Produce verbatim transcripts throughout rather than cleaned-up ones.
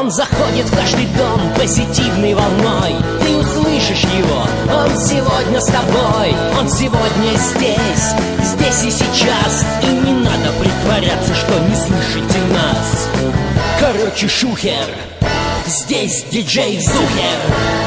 Он заходит в каждый дом позитивной волной. Ты услышишь его, он сегодня с тобой. Он сегодня здесь, здесь и сейчас. И не надо притворяться, что не слышите нас. Короче, шухер, здесь диджей Зухер.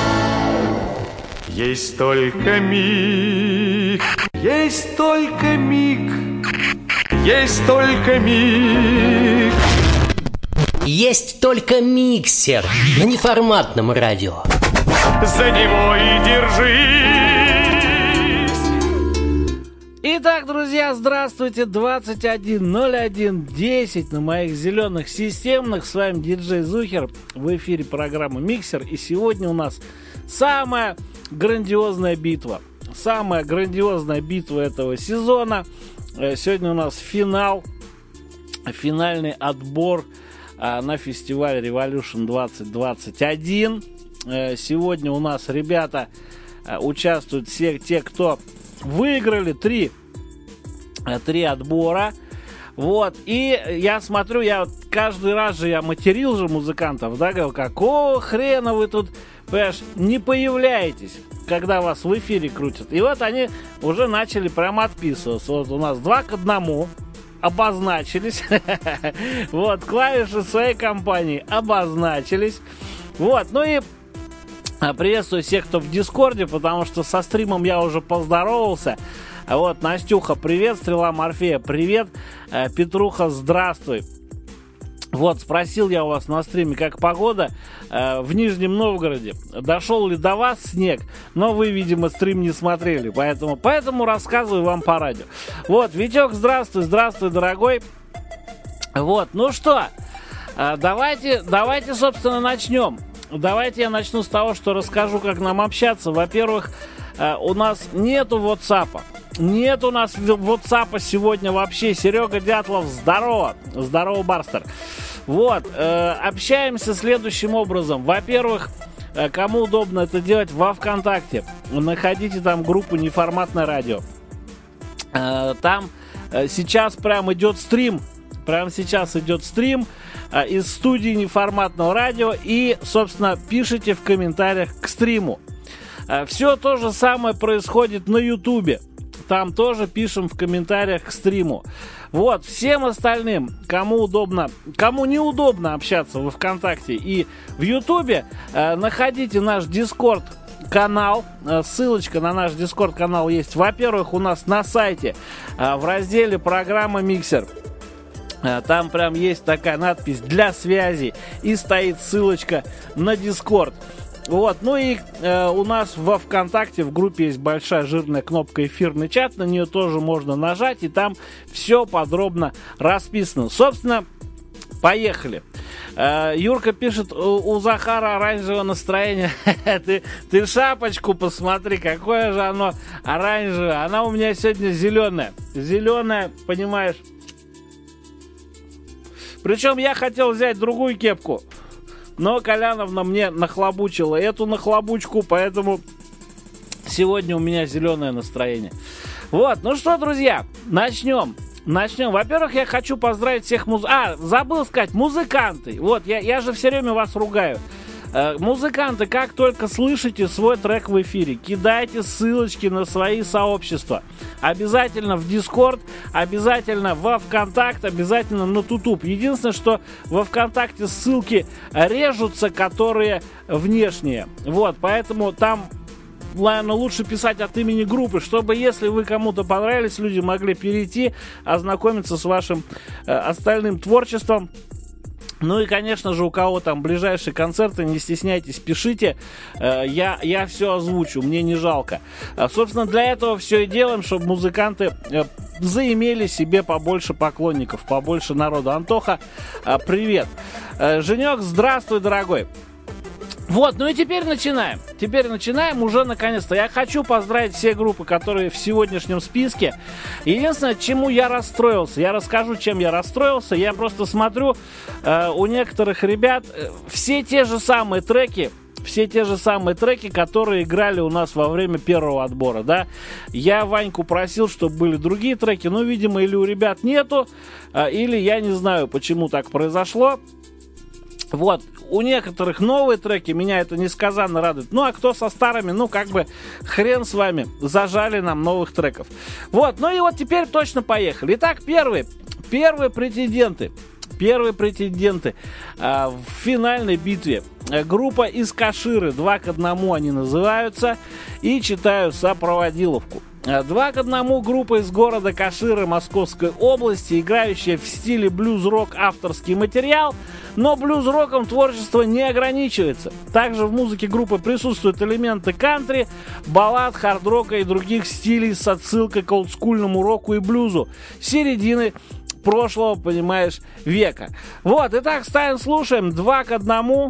Есть только миг, есть только миг, есть только миг. Есть только миксер на неформатном радио. За него и держись. Итак, друзья, здравствуйте. двадцать один ноль один десять на моих зеленых системных. С вами диджей Зухер. В эфире программа «Миксер». И сегодня у нас самая грандиозная битва. Самая грандиозная битва этого сезона. Сегодня у нас финал. Финальный отбор на фестиваль Revolution двадцать двадцать один. Сегодня у нас ребята участвуют все те, кто выиграли три, три отбора. Вот, и я смотрю, я вот каждый раз же я материл же музыкантов, да, говорил, какого хрена вы тут, понимаешь, не появляетесь, когда вас в эфире крутят. И вот они уже начали прямо отписываться. Вот у нас два к одному. Обозначились. Вот, клавиши своей компании обозначились. Вот, ну и приветствую всех, кто в Дискорде, потому что со стримом я уже поздоровался. Вот, Настюха, привет, Стрела Морфея, привет, Петруха, здравствуй. Вот, спросил я у вас на стриме, как погода э, в Нижнем Новгороде. Дошел ли до вас снег? Но вы, видимо, стрим не смотрели, поэтому, поэтому рассказываю вам по радио. Вот, Витек, здравствуй, здравствуй, дорогой. Вот, ну что, э, давайте, давайте, собственно, начнем. Давайте я начну с того, что расскажу, как нам общаться. Во-первых, э, у нас нету WhatsApp. Нет у нас WhatsApp сегодня вообще. Серега Дятлов, здорово. Здорово, Барстер. Вот, э, общаемся следующим образом. Во-первых, э, кому удобно это делать, во ВКонтакте. Находите там группу «Неформатное радио». Э, там э, сейчас прям идет стрим. Прямо сейчас идет стрим э, из студии «Неформатного радио». И, собственно, пишите в комментариях к стриму. Э, все то же самое происходит на Ютубе. Там тоже пишем в комментариях к стриму. Вот, всем остальным, кому удобно, кому неудобно общаться во ВКонтакте и в Ютубе, э, находите наш Дискорд канал. Э, ссылочка на наш Дискорд канал есть, во-первых, у нас на сайте, э, в разделе «Программа Миксер». Э, там прям есть такая надпись «Для связи» и стоит ссылочка на Дискорд. Вот, ну и э, у нас во ВКонтакте в группе есть большая жирная кнопка «Эфирный чат», на нее тоже можно нажать, и там все подробно расписано. Собственно, поехали. Э, Юрка пишет, у, у Захара оранжевое настроение. ты, ты шапочку посмотри, какое же оно оранжевое. Она у меня сегодня зеленая. Зеленая, понимаешь. Причем я хотел взять другую кепку, но Коляновна мне нахлобучила эту нахлобучку, поэтому сегодня у меня зеленое настроение. Вот, ну что, друзья, начнем. Начнем. Во-первых, я хочу поздравить всех муз... А, забыл сказать, музыканты. Вот, я, я же все время вас ругаю. Э, музыканты, как только слышите свой трек в эфире, кидайте ссылочки на свои сообщества. Обязательно в Дискорд, обязательно во ВКонтакт, обязательно на Тутуб. Единственное, что во ВКонтакте ссылки режутся, которые внешние. Вот, поэтому там, наверное, лучше писать от имени группы, чтобы, если вы кому-то понравились, люди могли перейти, ознакомиться с вашим э, остальным творчеством. Ну и, конечно же, у кого там ближайшие концерты, не стесняйтесь, пишите, э, я, я все озвучу, мне не жалко. А, собственно, для этого все и делаем, чтобы музыканты э, заимели себе побольше поклонников, побольше народу. Антоха, э, привет. Э, Женек, здравствуй, дорогой. Вот, ну и теперь начинаем. Теперь начинаем уже наконец-то. Я хочу поздравить все группы, которые в сегодняшнем списке. Единственное, чему я расстроился, я расскажу, чем я расстроился. Я просто смотрю, э, у некоторых ребят э, все те же самые треки, все те же самые треки, которые играли у нас во время первого отбора, да. Я Ваньку просил, чтобы были другие треки, но, видимо, или у ребят нету, э, или я не знаю, почему так произошло. Вот, у некоторых новые треки, меня это несказанно радует. Ну, а кто со старыми, ну, как бы, хрен с вами, зажали нам новых треков. Вот, ну и вот теперь точно поехали. Итак, первые, первые претенденты. Первые претенденты э, в финальной битве. Группа из Каширы, два к одному они называются. И читаю сопроводиловку. Два к одному группа из города Каширы Московской области, играющая в стиле блюз-рок авторский материал, но блюз-роком творчество не ограничивается. Также в музыке группы присутствуют элементы кантри, баллад, хард-рока и других стилей с отсылкой к олдскульному року и блюзу середины прошлого, понимаешь, века. Вот, итак, ставим, слушаем. Два к одному.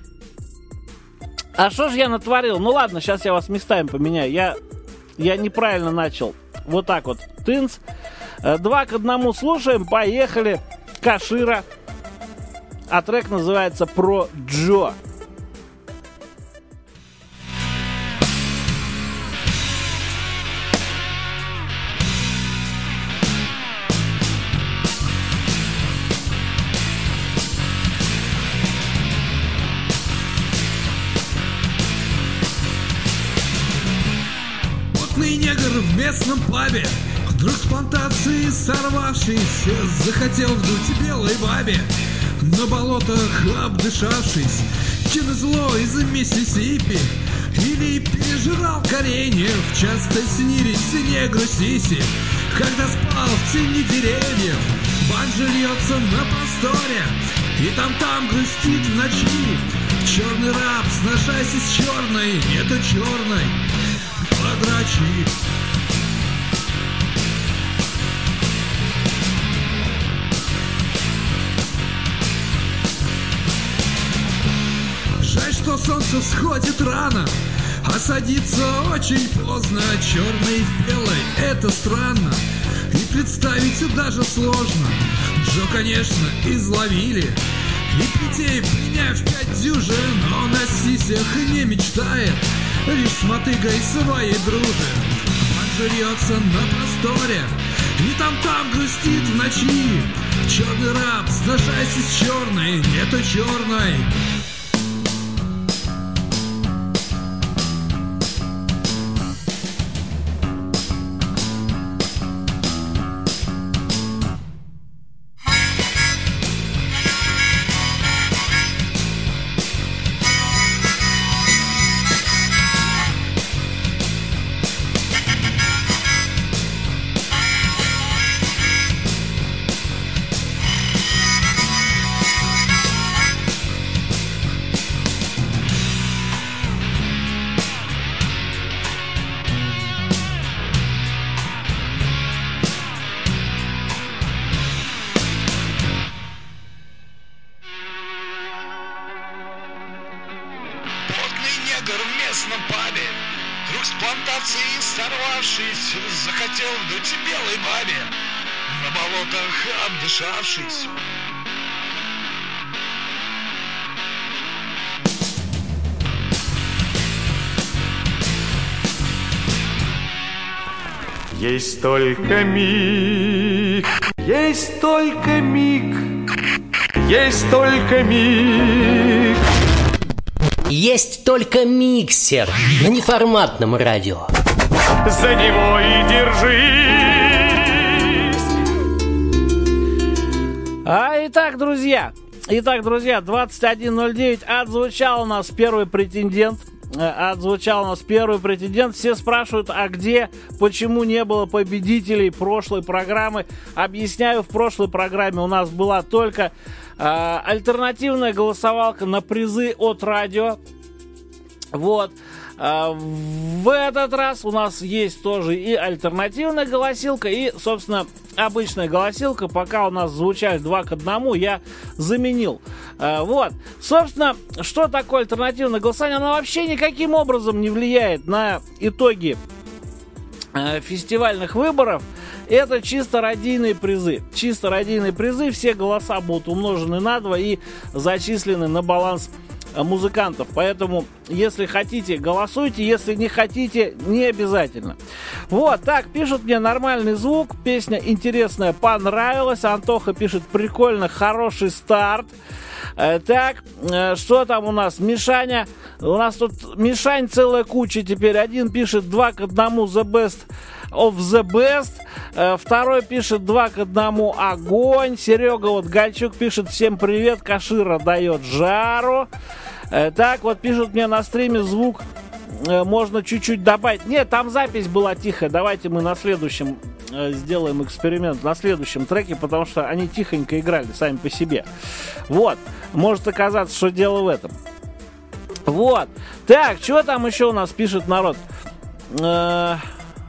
А что же я натворил? Ну ладно, сейчас я вас местами поменяю. Я... Я неправильно начал. Вот так вот. Тынц. Два к одному слушаем. Поехали. Кашира. А трек называется «Про Джо». Негр в местном пабе, вдруг с плантации сорвавшийся, захотел вдуть белой бабе, на болотах обдышавшись, чем зло из Миссисипи, или пережрал кореньев, часто снились негру сиси, когда спал в тени деревьев, банджо льется на просторе, и там-там грустит в ночи, черный раб, сношайся с черной, нету черной, подрачи. Жаль, что солнце всходит рано, а садится очень поздно. Черный в белой — это странно, и представить даже сложно. Джо, конечно, изловили, и плетей приняв пять дюжин, но на сисях не мечтает, лишь с мотыгой своей дружит. Банджо рьется на просторе, и там-там грустит в ночи. Черный раб, сношайся с черной, нету черной. В местном пабе, вдруг с плантации сорвавшись, захотел вдуть белой бабе, на болотах обдышавшись. Есть только миг, есть только миг, есть только миг. Есть только миксер на неформатном радио. За него и держись. А итак, друзья, итак, друзья, двадцать один ноль девять отзвучал у нас первый претендент. Отзвучал у нас первый претендент. Все спрашивают, а где, почему не было победителей прошлой программы. Объясняю, в прошлой программе у нас была только э, альтернативная голосовалка на призы от радио. Вот. А в этот раз у нас есть тоже и альтернативная голосилка, и, собственно, обычная голосилка. Пока у нас звучали два к одному, я заменил. А, вот. Собственно, что такое альтернативное голосование? Оно вообще никаким образом не влияет на итоги а, фестивальных выборов. Это чисто радийные призы. Чисто радийные призы. Все голоса будут умножены на два и зачислены на баланс музыкантов. Поэтому, если хотите, голосуйте. Если не хотите, не обязательно. Вот, так, пишут мне нормальный звук. Песня интересная, понравилась. Антоха пишет, прикольно, хороший старт. Так, что там у нас? Мишаня. У нас тут Мишань целая куча теперь. Один пишет два к одному the best of the best. Второй пишет два к одному огонь. Серега вот Гальчук пишет всем привет. Кашира дает жару. Так, вот пишут мне на стриме звук можно чуть-чуть добавить. Нет, там запись была тихая. Давайте мы на следующем сделаем эксперимент, на следующем треке, потому что они тихонько играли сами по себе. Вот. Может оказаться, что дело в этом. Вот. Так, что там еще у нас пишет народ? Э-э-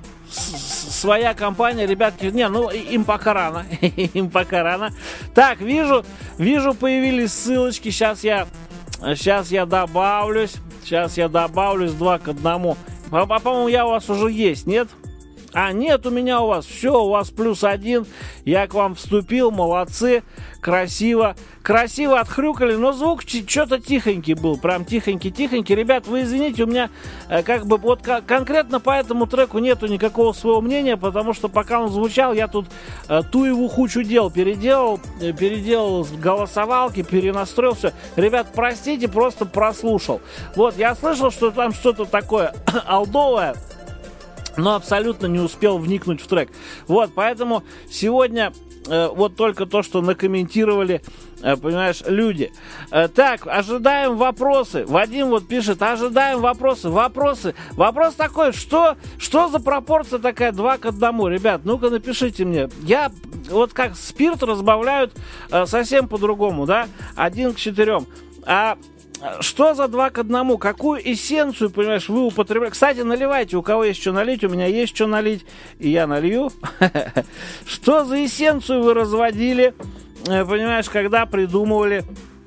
своя компания, ребятки. Не, ну им пока рано. Им пока рано. Так, вижу, вижу, появились ссылочки. Сейчас я, сейчас я добавлюсь. Сейчас я добавлюсь два к одному. А, по-моему, я у вас уже есть, нет? А, нет, у меня у вас все, у вас плюс один. Я к вам вступил, молодцы. Красиво, красиво отхрюкали, но звук что-то тихонький был, прям тихонький-тихонький. Ребят, вы извините, у меня э, как бы вот к- конкретно по этому треку нету никакого своего мнения, потому что пока он звучал, я тут э, ту его хучу дел переделал, э, переделал голосовалки, перенастроил все. Ребят, простите, просто прослушал. Вот, я слышал, что там что-то такое олдовое, но абсолютно не успел вникнуть в трек. Вот, поэтому сегодня э, вот только то, что накомментировали, э, понимаешь, люди. Э, так, ожидаем вопросы. Вадим вот пишет, ожидаем вопросы. Вопросы. Вопрос такой, что, что за пропорция такая два к одному? Ребят, ну-ка напишите мне. Я, вот как спирт разбавляют э, совсем по-другому, да? Один к четырем. А... Что за два к одному? Какую эссенцию, понимаешь, вы употребляете? Кстати, наливайте, у кого есть что налить, у меня есть что налить, и я налью. Что за эссенцию вы разводили, понимаешь, когда придумывали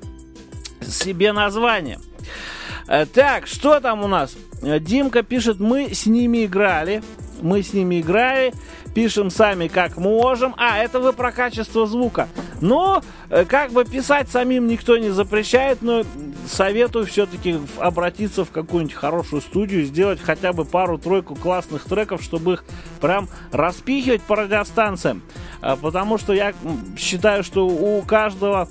себе название? Так, что там у нас? Димка пишет, мы с ними играли. Мы с ними играли, пишем сами как можем. А, это вы про качество звука. Ну, как бы писать самим никто не запрещает, но советую все-таки обратиться в какую-нибудь хорошую студию, сделать хотя бы пару-тройку классных треков, чтобы их прям распихивать по радиостанциям. Потому что я считаю, что у каждого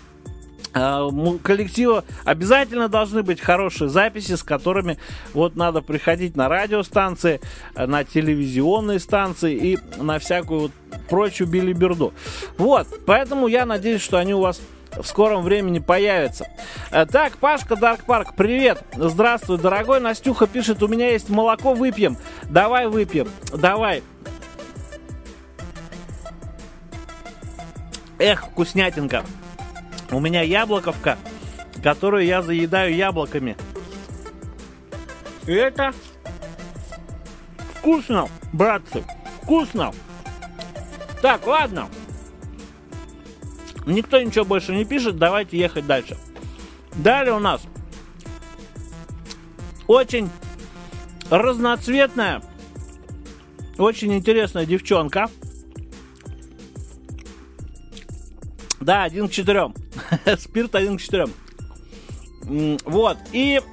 коллектива обязательно должны быть хорошие записи, с которыми вот надо приходить на радиостанции, на телевизионные станции и на всякую вот прочую билиберду. Вот, поэтому я надеюсь, что они у вас в скором времени появятся. Так, Пашка Дарк Парк, привет. Здравствуй, дорогой. Настюха пишет, у меня есть молоко, выпьем. Давай выпьем, давай. Эх, вкуснятинка. У меня яблоковка, которую я заедаю яблоками. И это вкусно, братцы, вкусно. Так, ладно. Никто ничего больше не пишет, давайте ехать дальше. Далее у нас очень разноцветная, очень интересная девчонка. Да, один к четырем. Спирт один к четырем. Вот. И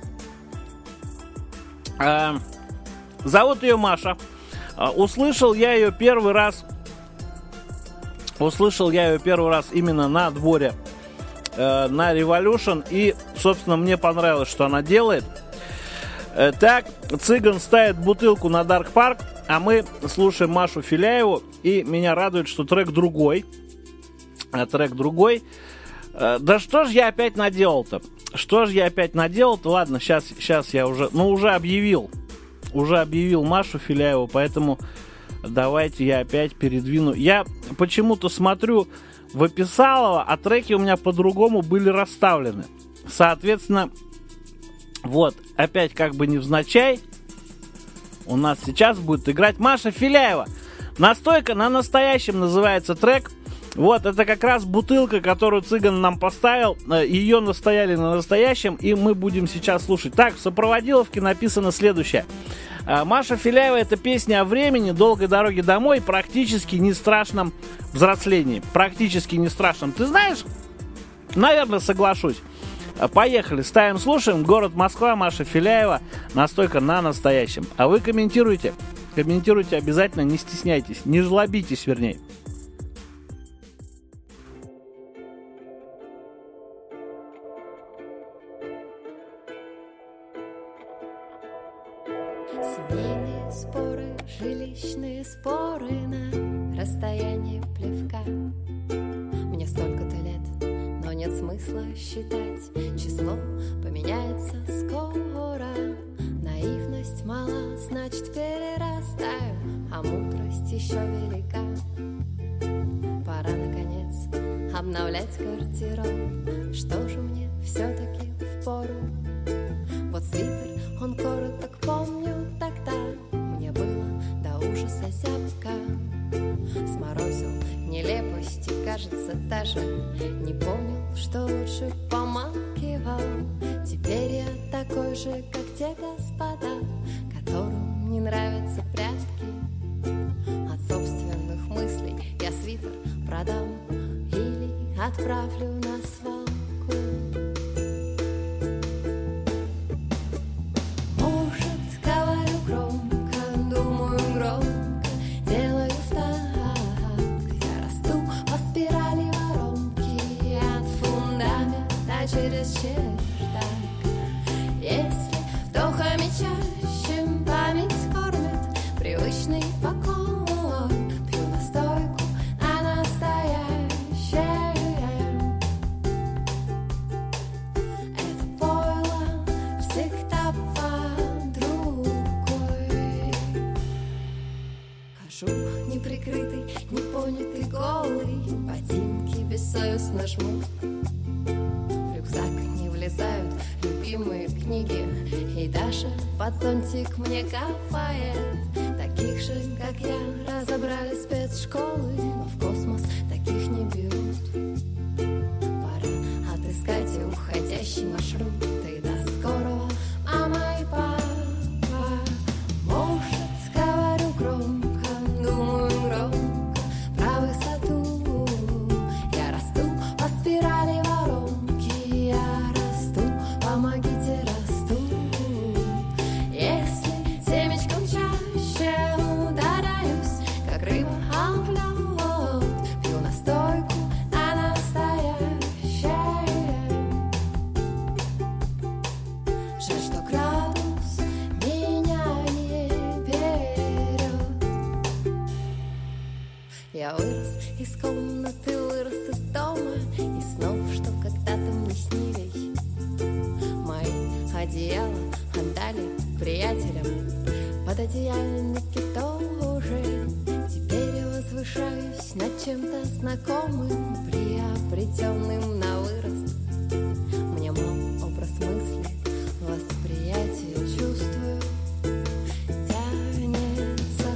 э, зовут ее Маша. Э, услышал я ее первый раз. Услышал я ее первый раз именно на дворе э, на Revolution. И, собственно, мне понравилось, что она делает. Э, так, Цыган ставит бутылку на Dark Park, а мы слушаем Машу Филяеву. И меня радует, что трек другой. А трек другой. Да что ж я опять наделал-то? Что ж я опять наделал-то? Ладно, сейчас, сейчас я уже... Ну, уже объявил. Уже объявил Машу Филяеву, поэтому давайте я опять передвину. Я почему-то смотрю в описалово, а треки у меня по-другому были расставлены. Соответственно, вот, опять как бы невзначай у нас сейчас будет играть Маша Филяева. Настойка на настоящем называется трек. Вот, это как раз бутылка, которую Цыган нам поставил. Ее настояли на настоящем, и мы будем сейчас слушать. Так, в сопроводиловке написано следующее. Маша Филяева — это песня о времени, долгой дороге домой, практически не страшном взрослении. Практически не страшном. Ты знаешь, наверное, соглашусь. Поехали, ставим, слушаем. Город Москва, Маша Филяева. Настойка на настоящем. А вы комментируйте. Комментируйте обязательно, не стесняйтесь. Не жлобитесь, вернее. Семейные споры, жилищные споры на расстоянии плевка. Мне столько-то лет, но нет смысла считать. Число поменяется скоро. Наивность мала, значит перерастаю, а мудрость еще велика. Пора, наконец, обновлять гардероб. Что же мне все-таки впору? Вот свитер, он короток, помню тогда. Мне было до ужаса зябко. Сморозил нелепости, кажется, даже не понял, что лучше помалкивал. Теперь я такой же, как те господа, которым не нравятся прятки. От собственных мыслей я свитер продам или отправлю на свалку. Через чердак. Если вдохами чаще память кормит привычный покой, пью настойку, а настоящая. Это пойло всегда под рукой. Хожу неприкрытый, непонятый, голый, ботинки бессовестно жмут. Не влезают любимые книги, и даже под зонтик мне капает. Таких же, как я, разобрали спецшколы, но в космос таких не берут. Пора отыскать уходящий маршрут. И до скорого, мама и папа. Может, говорю громко, думаю громко про высоту. Я расту по спирали воронки. Я расту, помогите, расту. Если семечком чаще ударяюсь, как рыба об лед, пью настойку, а настоящая. Жаль, что градус меня не берет. Я вырос из комнаты, вырос из дома, и снов, что когда-то мне снились. Мои одеяла отдали приятелям, пододеяльники тоже. Теперь я возвышаюсь над чем-то знакомым, приобретенным на вырост. Мне мал образ мысли, восприятие чувствую. Тянется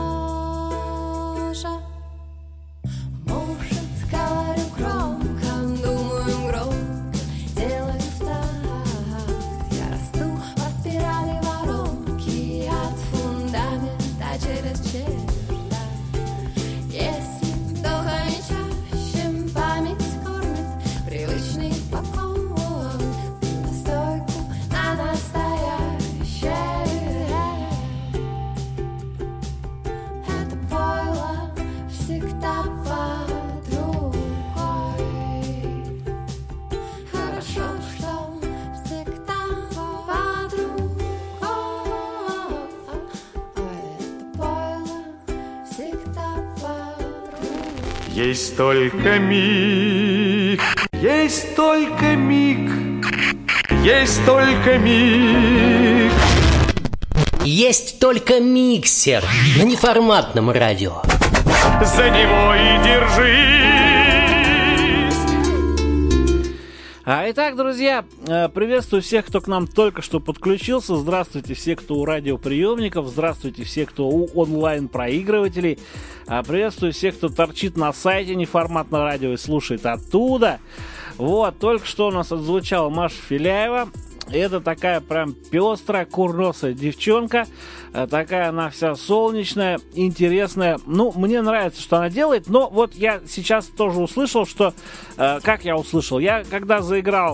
кожа. Может, говорю громко, думаю громко, делаю в такт. Я расту по спирали воронки, от фундамента через чердак. Если вдохами чаще память кормит привычный покой, пью настойку, а настоящая. Это пойло всегда под рукой. Хорошо, что всегда под рукой. Это пойло всегда под рукой. Есть только миг, есть только миг, есть только миг. Есть только миксер на неформатном радио. За него и держись. А, итак, друзья, э, приветствую всех, кто к нам только что подключился. Здравствуйте все, кто у радиоприемников. Здравствуйте все, кто у онлайн-проигрывателей. А, приветствую всех, кто торчит на сайте неформатного радио и слушает оттуда. Вот, только что у нас отзвучала Маша Филяева. Это такая прям пестрая, курносая девчонка. Такая она вся солнечная, интересная. Ну, мне нравится, что она делает. Но вот я сейчас тоже услышал, что... Э, как я услышал? Я когда заиграл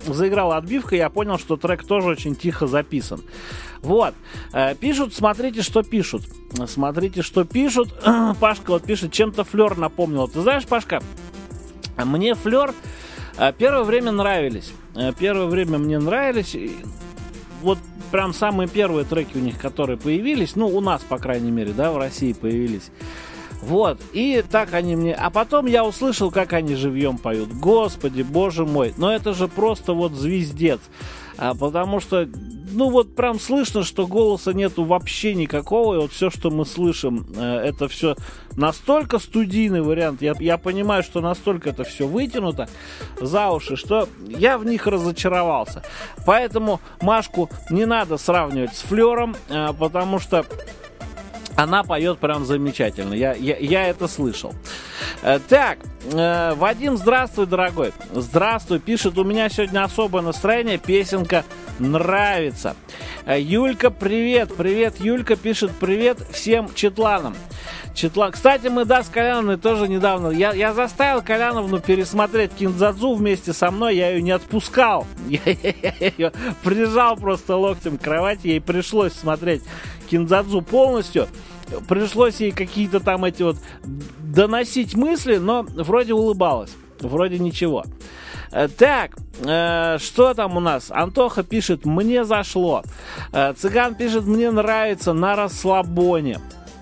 заиграла отбивка, я понял, что трек тоже очень тихо записан. Вот. Пишут, смотрите, что пишут. Смотрите, что пишут. Пашка вот пишет, чем-то Флёр напомнил. Ты знаешь, Пашка, мне Флёр первое время нравились. Первое время мне нравились. Вот прям самые первые треки у них, которые появились, ну, у нас, по крайней мере, да, в России появились. Вот, и так они мне... А потом я услышал, как они живьем поют. Господи, боже мой, но это же просто вот звездец. А, потому что, ну вот прям слышно, что голоса нету вообще никакого. И вот все, что мы слышим, это все настолько студийный вариант. Я, я понимаю, что настолько это все вытянуто за уши, что я в них разочаровался. Поэтому Машку не надо сравнивать с Флёром, потому что она поет прям замечательно. Я, я, я это слышал. Э, так, э, Вадим, здравствуй, дорогой. Здравствуй. Пишет, у меня сегодня особое настроение. Песенка нравится. Э, Юлька, привет. Привет, Юлька пишет, привет всем четланам. Четла... Кстати, мы, да, с Коляновной тоже недавно... Я, я заставил Коляновну пересмотреть Киндзадзу вместе со мной. Я ее не отпускал. Я, я, я ее прижал просто локтем к кровати. Ей пришлось смотреть Киндзадзу полностью. Пришлось ей какие-то там эти вот доносить мысли, но вроде улыбалась. Вроде ничего. Так, э, что там у нас? Антоха пишет, мне зашло. Э, Цыган пишет, мне нравится, на расслабоне.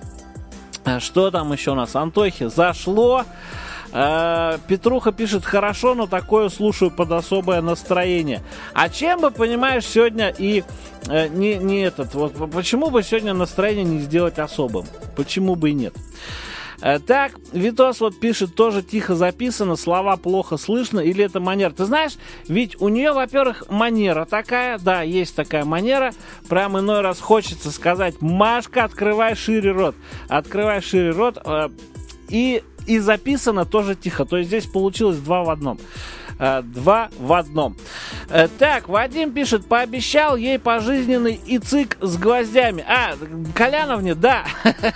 Что там еще у нас? Антохе зашло. Э, Петруха пишет, хорошо, но такое слушаю под особое настроение. А чем бы, понимаешь, сегодня и э, не, не этот, вот почему бы сегодня настроение не сделать особым? Почему бы и нет? Э, так, Витос вот пишет, тоже тихо записано, слова плохо слышно, или это манера? Ты знаешь, ведь у нее, во-первых, манера такая, да, есть такая манера, прям иной раз хочется сказать, Машка, открывай шире рот, открывай шире рот, э, и И записано тоже тихо. То есть здесь получилось два в одном. Два в одном. Так, Вадим пишет, пообещал ей пожизненный ицик с гвоздями. А, Коляновне, да.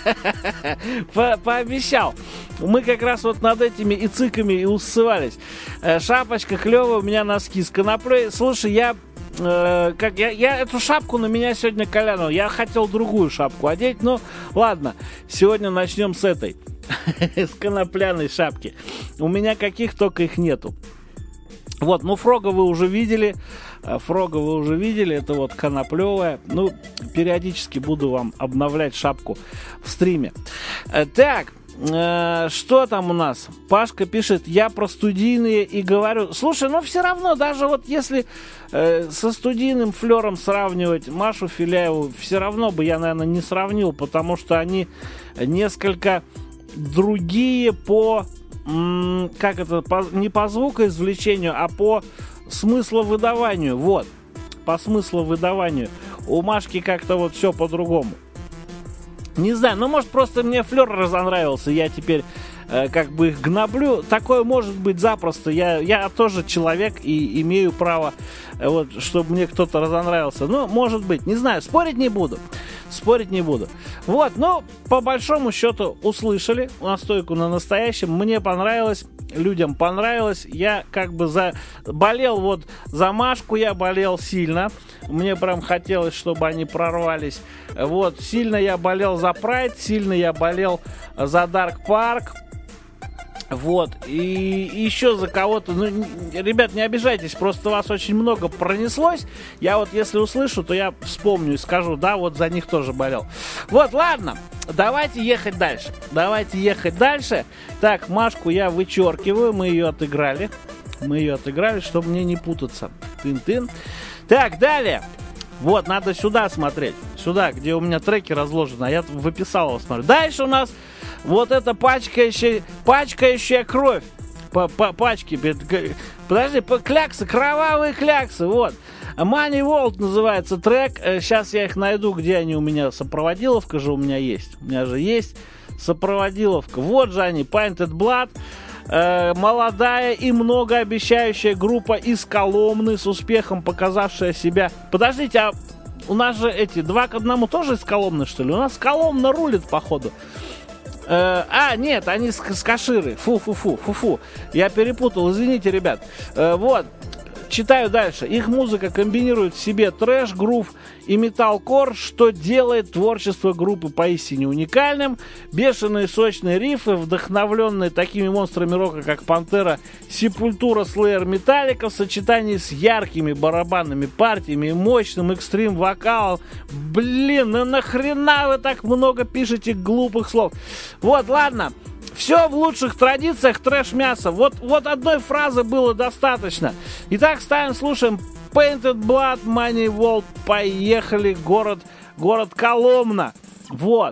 По пообещал. Мы как раз вот над этими ициками и усывались. Шапочка клевая, у меня носки с коноплей. Слушай, я... Э, как я, я эту шапку на меня сегодня Колянова. Я хотел другую шапку одеть, но ладно. Сегодня начнем с этой. С конопляной шапки. У меня каких только их нету. Вот, ну Фрога вы уже видели. Фрога вы уже видели. Это вот коноплевая. Ну, периодически буду вам обновлять шапку в стриме. Так, э, что там у нас? Пашка пишет, я про студийные и говорю. Слушай, ну все равно, даже вот если э, со студийным Флёром сравнивать Машу Филяеву, все равно бы я, наверное, не сравнил, потому что они несколько другие по, м, как это, по, не по звукоизвлечению, а по смысловыдаванию. Вот, по смысловыдаванию. У Машки как-то вот все по-другому. Не знаю, ну может просто мне Флёр разонравился, я теперь э, как бы их гноблю. Такое может быть запросто. Я, я тоже человек и имею право, э, вот, чтобы мне кто-то разонравился. Ну, может быть, не знаю, спорить не буду. Спорить не буду. Вот, но по большому счету услышали настойку на настоящем. Мне понравилось, людям понравилось. Я как бы за... болел вот за Машку, я болел сильно. Мне прям хотелось, чтобы они прорвались. Вот, сильно я болел за Pride, сильно я болел за Dark Park. Вот, и еще за кого-то, ну, ребят, не обижайтесь, просто вас очень много пронеслось. Я вот, если услышу, то я вспомню и скажу, да, вот за них тоже болел. Вот, ладно, давайте ехать дальше. Давайте ехать дальше. Так, Машку я вычеркиваю, мы ее отыграли. Мы ее отыграли, чтобы мне не путаться. Тын-тын. Так, далее. Вот, надо сюда смотреть. Сюда, где у меня треки разложены. А я выписал его, смотрю. Дальше у нас вот эта пачкающая, пачкающая кровь. По, по пачке. Подожди, по кляксы, кровавые кляксы. Вот. Money World называется трек. Сейчас я их найду, где они у меня. Сопроводиловка же у меня есть. У меня же есть сопроводиловка. Вот же они. Painted Blood. Э, молодая и многообещающая группа из Коломны, с успехом показавшая себя. Подождите, а у нас же эти два к одному тоже из Коломны, что ли? У нас Коломна рулит, походу. Э, а, нет, они с, с Каширы. Фу-фу-фу, фу-фу. Я перепутал, извините, ребят. Э, вот. читаю дальше. Их музыка комбинирует в себе трэш, грув и металкор, что делает творчество группы поистине уникальным. Бешеные сочные рифы, вдохновленные такими монстрами рока, как Пантера, Сепультура, Слэйр, Металлика, в сочетании с яркими барабанными партиями и мощным экстрим-вокалом. Блин, ну нахрена вы так много пишете глупых слов? Вот, ладно. Все в лучших традициях трэш-мяса. Вот, вот одной фразы было достаточно. Итак, ставим, слушаем Painted Blood, Money Vault. Поехали, город, город Коломна. Вот.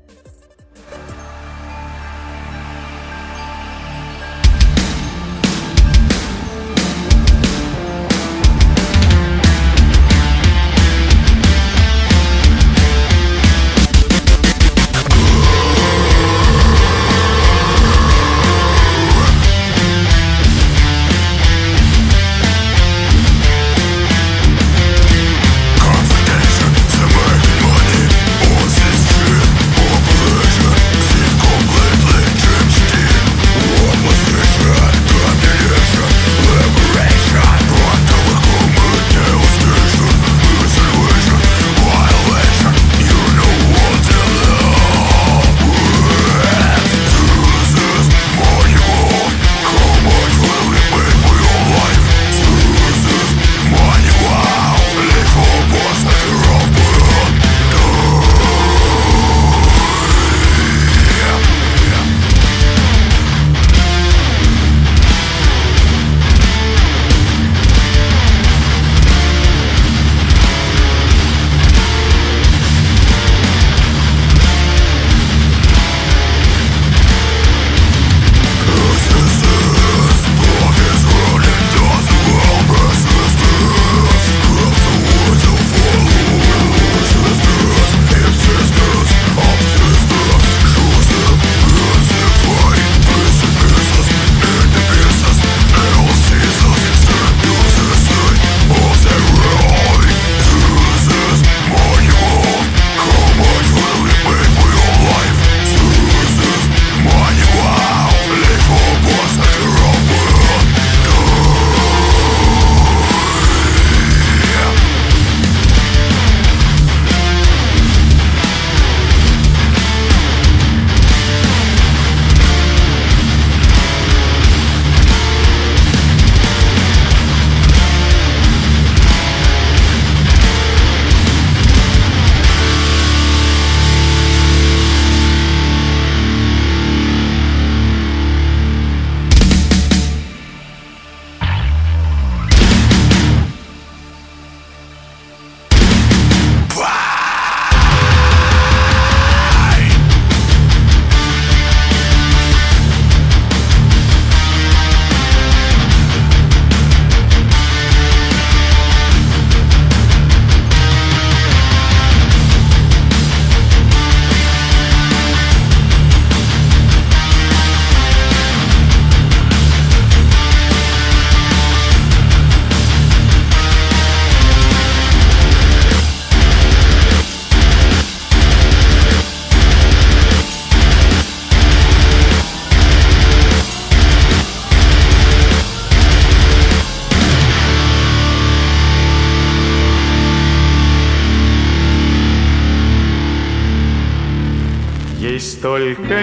Есть только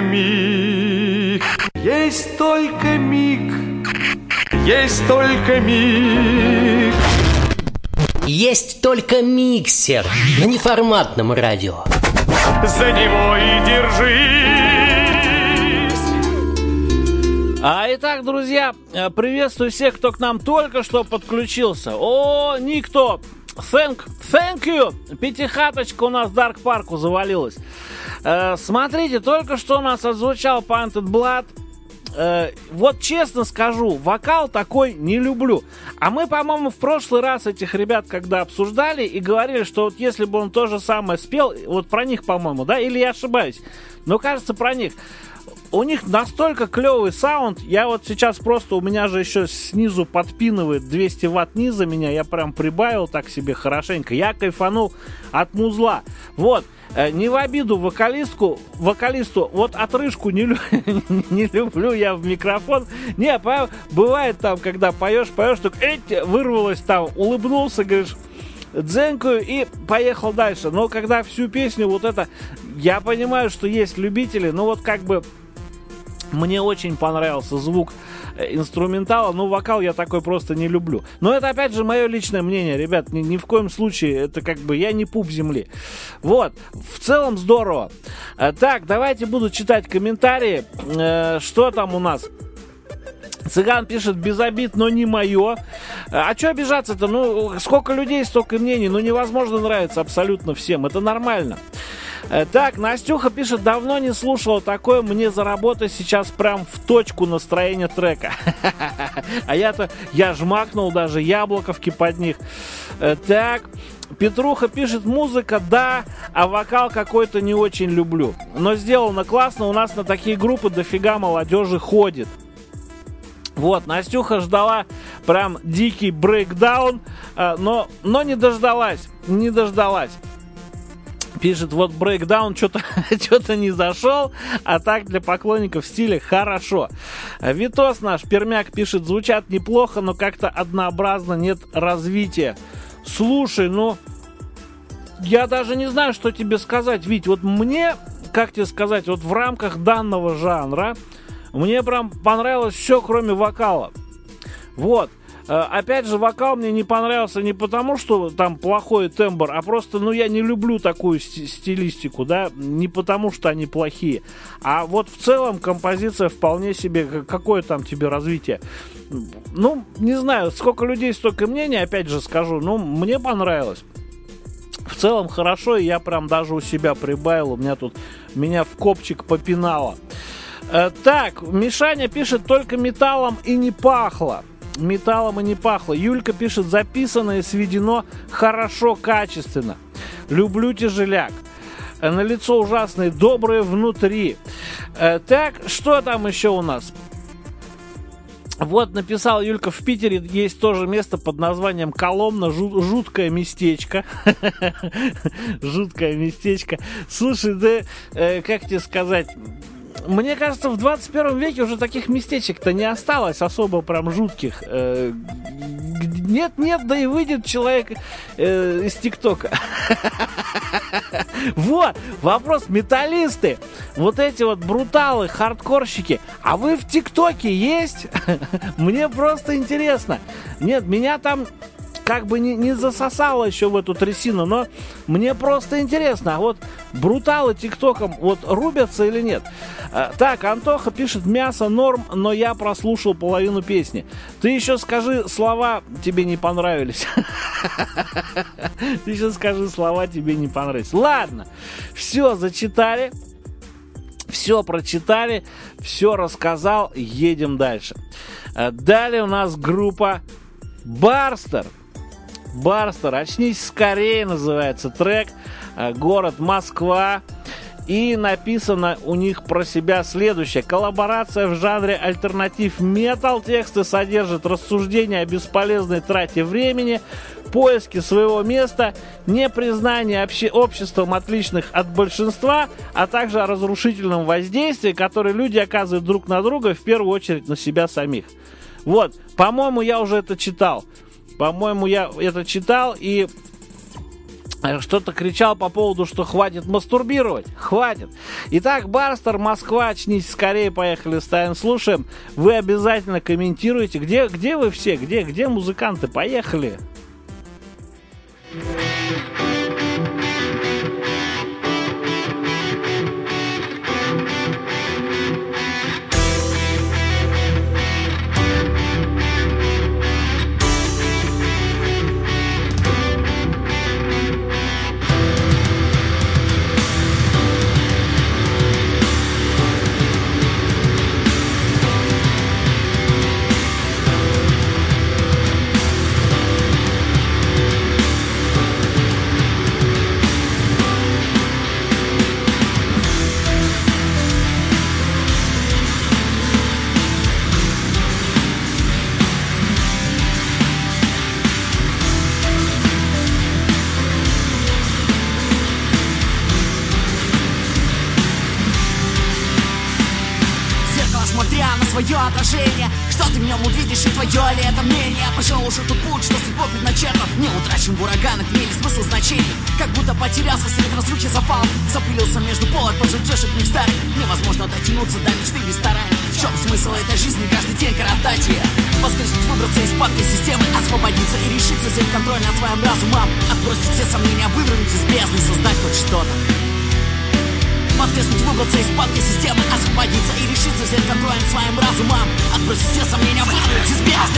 миг, есть только миг, есть только миг. Есть только миксер на неформатном радио. За него и держись. А итак, друзья, приветствую всех, кто к нам только что подключился. О, никто. Thank, thank you. Пятихаточка у нас в Dark Park завалилась. Э, смотрите, только что у нас отзвучал Painted Blood. Э, вот честно скажу, вокал такой не люблю. А мы, по-моему, в прошлый раз этих ребят когда обсуждали и говорили, что вот если бы он то же самое спел, вот про них, по-моему, да, или я ошибаюсь, но кажется про них. у них настолько клевый саунд. Я вот сейчас просто, у меня же еще снизу подпинывает двести ватт низа меня. Я прям прибавил так себе хорошенько. Я кайфанул от музла. Вот. Не в обиду вокалистку, вокалисту, вот отрыжку не, лю, не люблю я в микрофон. Не, по, бывает там, когда поешь, поешь, так эть, вырвалось там, улыбнулся, говоришь, дзенькаю и поехал дальше. Но когда всю песню вот это, я понимаю, что есть любители, но вот как бы мне очень понравился звук инструментала, но вокал я такой просто не люблю. Но это опять же мое личное мнение, ребят, ни, ни в коем случае, это как бы я не пуп земли. Вот, в целом здорово. Так, давайте буду читать комментарии, что там у нас. Цыган пишет, без обид, но не мое. А что обижаться-то? Ну, сколько людей, столько мнений. Ну, невозможно нравится абсолютно всем. Это нормально. Так, Настюха пишет, давно не слушала такое, мне за работой сейчас прям в точку настроения трека. А я-то, я жмакнул даже яблоковки под них. Так, Петруха пишет, музыка, да, а вокал какой-то не очень люблю. Но сделано классно, у нас на такие группы дофига молодежи ходит. Вот, Настюха ждала прям дикий брейкдаун, но, но не дождалась, не дождалась. Пишет, вот брейкдаун что-то что-то не зашел, а так для поклонников стиля хорошо. Витос наш, пермяк, пишет, звучат неплохо, но как-то однообразно, нет развития. Слушай, ну, я даже не знаю, что тебе сказать, Вить. Вот мне, как тебе сказать, вот в рамках данного жанра, мне прям понравилось все, кроме вокала. Вот. Опять же, вокал мне не понравился не потому, что там плохой тембр, а просто, ну, я не люблю такую стилистику, да, не потому, что они плохие. А вот в целом композиция вполне себе, какое там тебе развитие? Ну, не знаю, сколько людей, столько мнений, опять же скажу, ну, мне понравилось. В целом хорошо, и я прям даже у себя прибавил, у меня тут, меня в копчик попинало. Так, Мишаня пишет, только металлом и не пахло. Металлом и не пахло. Юлька пишет, записано и сведено хорошо, качественно. Люблю тяжеляк. На лицо ужасные, добрые внутри. Так, что там еще у нас? Вот написал Юлька, в Питере есть тоже место под названием Коломна, жуткое местечко. Жуткое местечко. Слушай, да, как тебе сказать... Мне кажется, в двадцать первом веке уже таких местечек-то не осталось особо прям жутких. Нет-нет, да и выйдет человек э, из ТикТока. Вот, вопрос, металлисты, вот эти вот бруталы, хардкорщики, а вы в ТикТоке есть? Мне просто интересно. Нет, меня там... как бы не, не засосало еще в эту трясину, но мне просто интересно, а вот бруталы тиктоком вот рубятся или нет? А, так, Антоха пишет, мясо норм, но я прослушал половину песни. Ты еще скажи, слова тебе не понравились. Ты еще скажи, слова тебе не понравились. Ладно, все, зачитали. Все прочитали, все рассказал, едем дальше. Далее у нас группа Барстер. Барстер, очнись скорее, называется трек, город Москва, и написано у них про себя следующее: коллаборация в жанре альтернатив метал, тексты содержат рассуждения о бесполезной трате времени, поиске своего места, непризнание обще- обществом отличных от большинства, а также о разрушительном воздействии, которое люди оказывают друг на друга, в первую очередь на себя самих. Вот, по-моему, я уже это читал. По-моему, я это читал и что-то кричал по поводу, что хватит мастурбировать. Хватит. Итак, Барстер, Москва, очнись скорее, поехали, ставим, слушаем. Вы обязательно комментируйте. Где, где вы все? Где, где музыканты? Поехали. твое отражение. Что ты в нем увидишь и твое ли это мнение? Прошел уже тот путь, что судьбой предначертан. Не утрачен в ураганах, имели смысл значений. Как будто потерялся среди разрухи запал. Запылился между полок, пожелтевших книг старых. Невозможно дотянуться до мечты без старания. В чем смысл этой жизни, каждый день коротать ее? Воскреснуть, выбраться из папки системы, освободиться и решиться взять контроль над своим разумом. Отбросить все сомнения, вывернуть из бездны, создать хоть что-то. Воскреснуть, выбраться из папки системы, освободиться и решиться взять контроль над своим разумом. Отбросить все сомнения, вывернуть из бездны.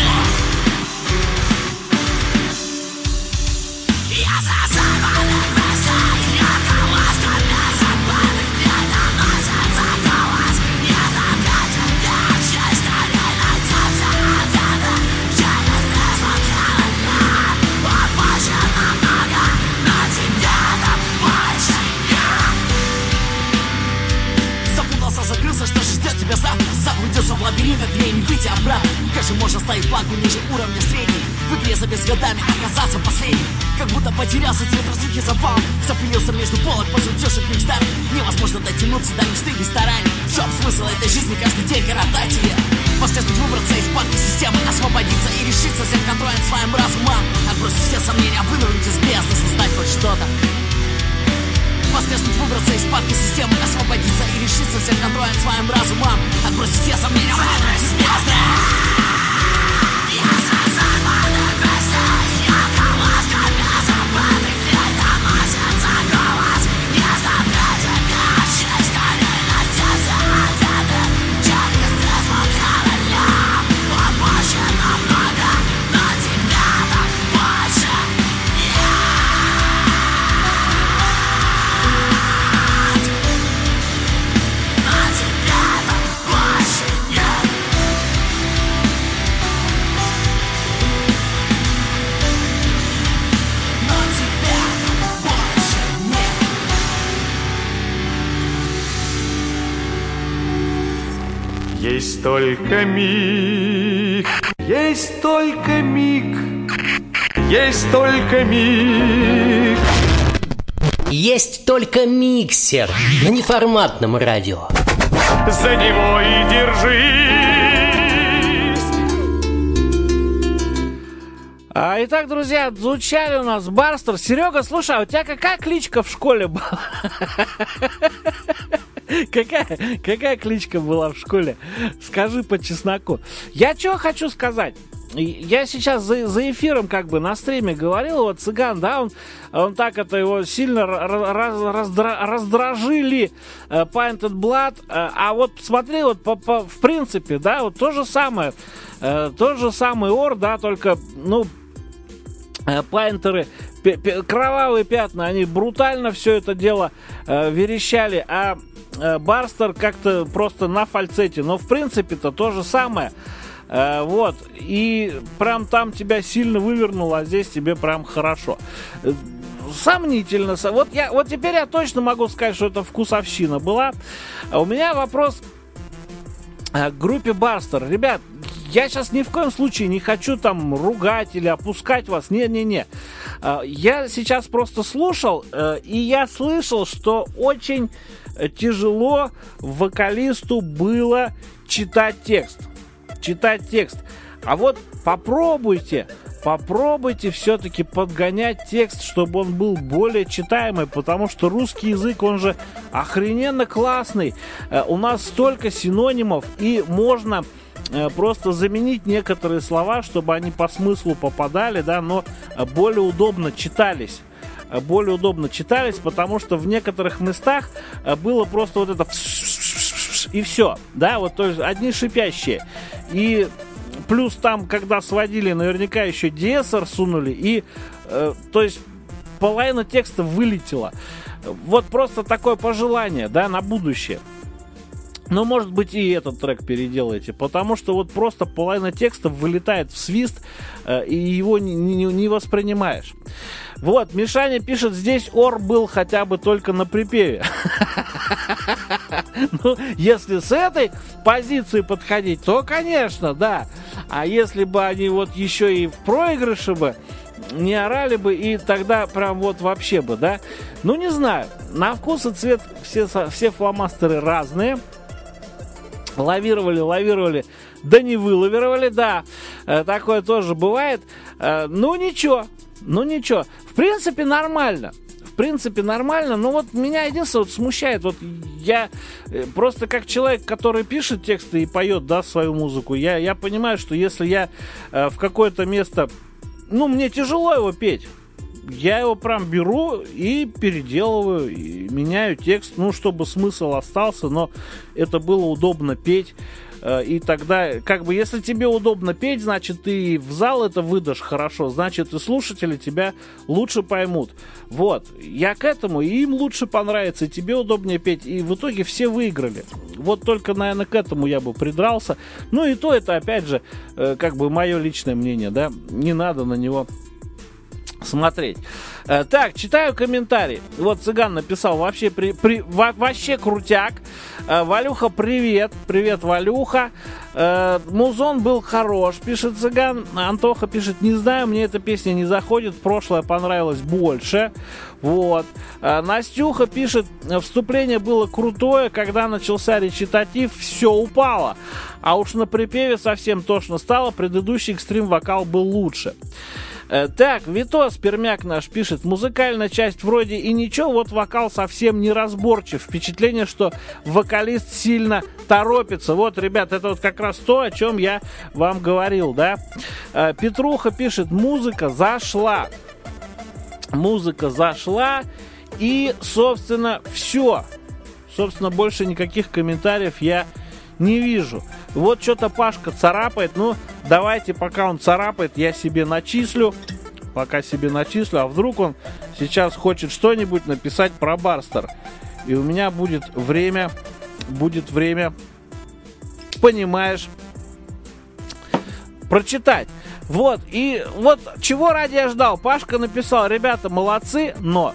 Я засыпанный глаза, я колоска без отбытых дней доносится голос. Я заметил, как часть скорее найдется ответа. Через несколько лет попозже намного, но тебе там больше нет. Запутался, закрылся, что же ждет тебя завтра? Заблудился в лабиринтах, где не выйти обратно. Как же можно ставить планку ниже уровня средней? В игре за без годами оказаться последним. Как будто потерялся, цвет разлуки запал. Запылился между полок, пожелтевших книг старых. Невозможно дотянуться до мечты без стараний. В чем смысл этой жизни, каждый день коротать ее? Воскреснуть, выбраться из папки системы, освободиться и решиться взять контроль над своим разумом. Отбросить все сомнения, вынырнуть из бездны, создать хоть что-то. Воскреснуть, выбраться из папки системы, освободиться и решиться взять контроль над своим разумом. Отбросить все сомнения, вынырнуть из бездны. Я засыпанный глаза, я колоска без отбытых дней доносится голос. Не заметил, как часть скорее найдется ответы. Через несколько лет попозже намного, но тебя там больше нет. Но тебя там больше нет. Но тебя там больше нет. Есть только миг, есть только миг, есть только миг. Есть только миксер на неформатном радио. За него и держись. А, итак, друзья, звучали у нас Барстер. Серега, слушай, а у тебя какая кличка в школе была? Какая, какая кличка была в школе? Скажи по чесноку. Я что хочу сказать? Я сейчас за, за эфиром как бы на стриме говорил, вот Цыган, да, он, он так это его сильно раз, раздра, раздражили uh, Painted Blood, uh, а вот смотри, вот по, по, в принципе, да, вот то же самое, uh, тот же самый ор, да, только, ну, uh, Пайнтеры, кровавые пятна, они брутально все это дело uh, верещали, а uh, Барстер как-то просто на фальцете, но в принципе-то то же самое. Uh, вот, и прям там тебя сильно вывернуло, а здесь тебе прям хорошо. Uh, сомнительно. Вот, я, вот теперь я точно могу сказать, что это вкусовщина была. Uh, у меня вопрос uh, к группе Барстер. Ребят, я сейчас ни в коем случае не хочу там ругать или опускать вас. Не-не-не. Uh, я сейчас просто слушал, uh, и я слышал, что очень тяжело вокалисту было читать текст. Читать текст. А вот попробуйте, попробуйте все-таки подгонять текст, чтобы он был более читаемый, потому что русский язык, он же охрененно классный. У нас столько синонимов, и можно просто заменить некоторые слова, чтобы они по смыслу попадали, да, но более удобно читались. Более удобно читались, потому что в некоторых местах было просто вот это и все, да, вот то есть одни шипящие. И плюс там, когда сводили, наверняка еще диэсор сунули, и, э, то есть, половина текста вылетела. Вот просто такое пожелание, да, на будущее. Но, может быть, и этот трек переделайте, потому что вот просто половина текста вылетает в свист, э, и его не, не, не воспринимаешь. Вот, Мишаня пишет, здесь ор был хотя бы только на припеве. Ну, если с этой позиции подходить, то, конечно, да. А если бы они вот еще и в проигрыше бы не орали бы, и тогда прям вот вообще бы, да. Ну, не знаю, на вкус и цвет все, все фломастеры разные. Лавировали, лавировали, да не вылавировали, да, э, такое тоже бывает. Э, ну ничего, ну ничего, в принципе нормально. В принципе нормально, но вот меня единственное вот смущает, вот я э, просто как человек, который пишет тексты и поет, да, свою музыку, я, я понимаю, что если я э, в какое-то место, ну мне тяжело его петь, я его прям беру и переделываю, и меняю текст, ну, чтобы смысл остался, но это было удобно петь. И тогда, как бы, если тебе удобно петь, значит, ты в зал это выдашь хорошо, значит, и слушатели тебя лучше поймут. Вот, я к этому, и им лучше понравится, и тебе удобнее петь, и в итоге все выиграли. Вот только, наверное, к этому я бы придрался. Ну, и то это, опять же, как бы, мое личное мнение, да, не надо на него смотреть. Э, так, читаю комментарий. Вот Цыган написал, вообще, при, при, во, вообще крутяк. Э, Валюха, привет. Привет, Валюха. Э, музон был хорош, пишет Цыган. Антоха пишет, не знаю, мне эта песня не заходит. Прошлое понравилось больше. Вот. Э, Настюха пишет, вступление было крутое. Когда начался речитатив, все упало. А уж на припеве совсем тошно стало. Предыдущий экстрим-вокал был лучше. Так, Витос, пермяк наш, пишет, музыкальная часть вроде и ничего, вот вокал совсем неразборчив. Впечатление, что вокалист сильно торопится. Вот, ребят, это вот как раз то, о чем я вам говорил, да. Петруха пишет, музыка зашла. Музыка зашла, и, собственно, все. Собственно, больше никаких комментариев я не вижу. Вот что-то Пашка царапает. Ну, давайте, пока он царапает, я себе начислю. Пока себе начислю. А вдруг он сейчас хочет что-нибудь написать про Барстер. И у меня будет время, будет время, понимаешь, прочитать. Вот, и вот чего ради я ждал. Пашка написал, ребята, молодцы, но...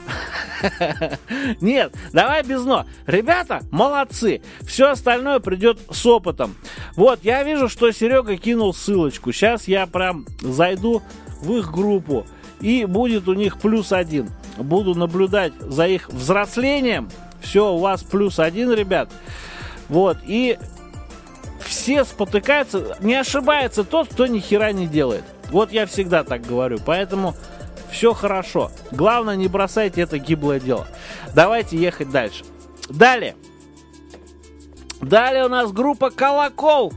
Нет, давай без но. Ребята, молодцы. Все остальное придет с опытом. Вот, я вижу, что Серега кинул ссылочку. Сейчас я прям зайду в их группу. И будет у них плюс один. Буду наблюдать за их взрослением. Все, у вас плюс один, ребят. Вот, и... все спотыкаются, не ошибается тот, кто ни хера не делает. Вот я всегда так говорю, поэтому все хорошо. Главное, не бросайте это гиблое дело. Давайте ехать дальше. Далее. Далее у нас группа «Колокол».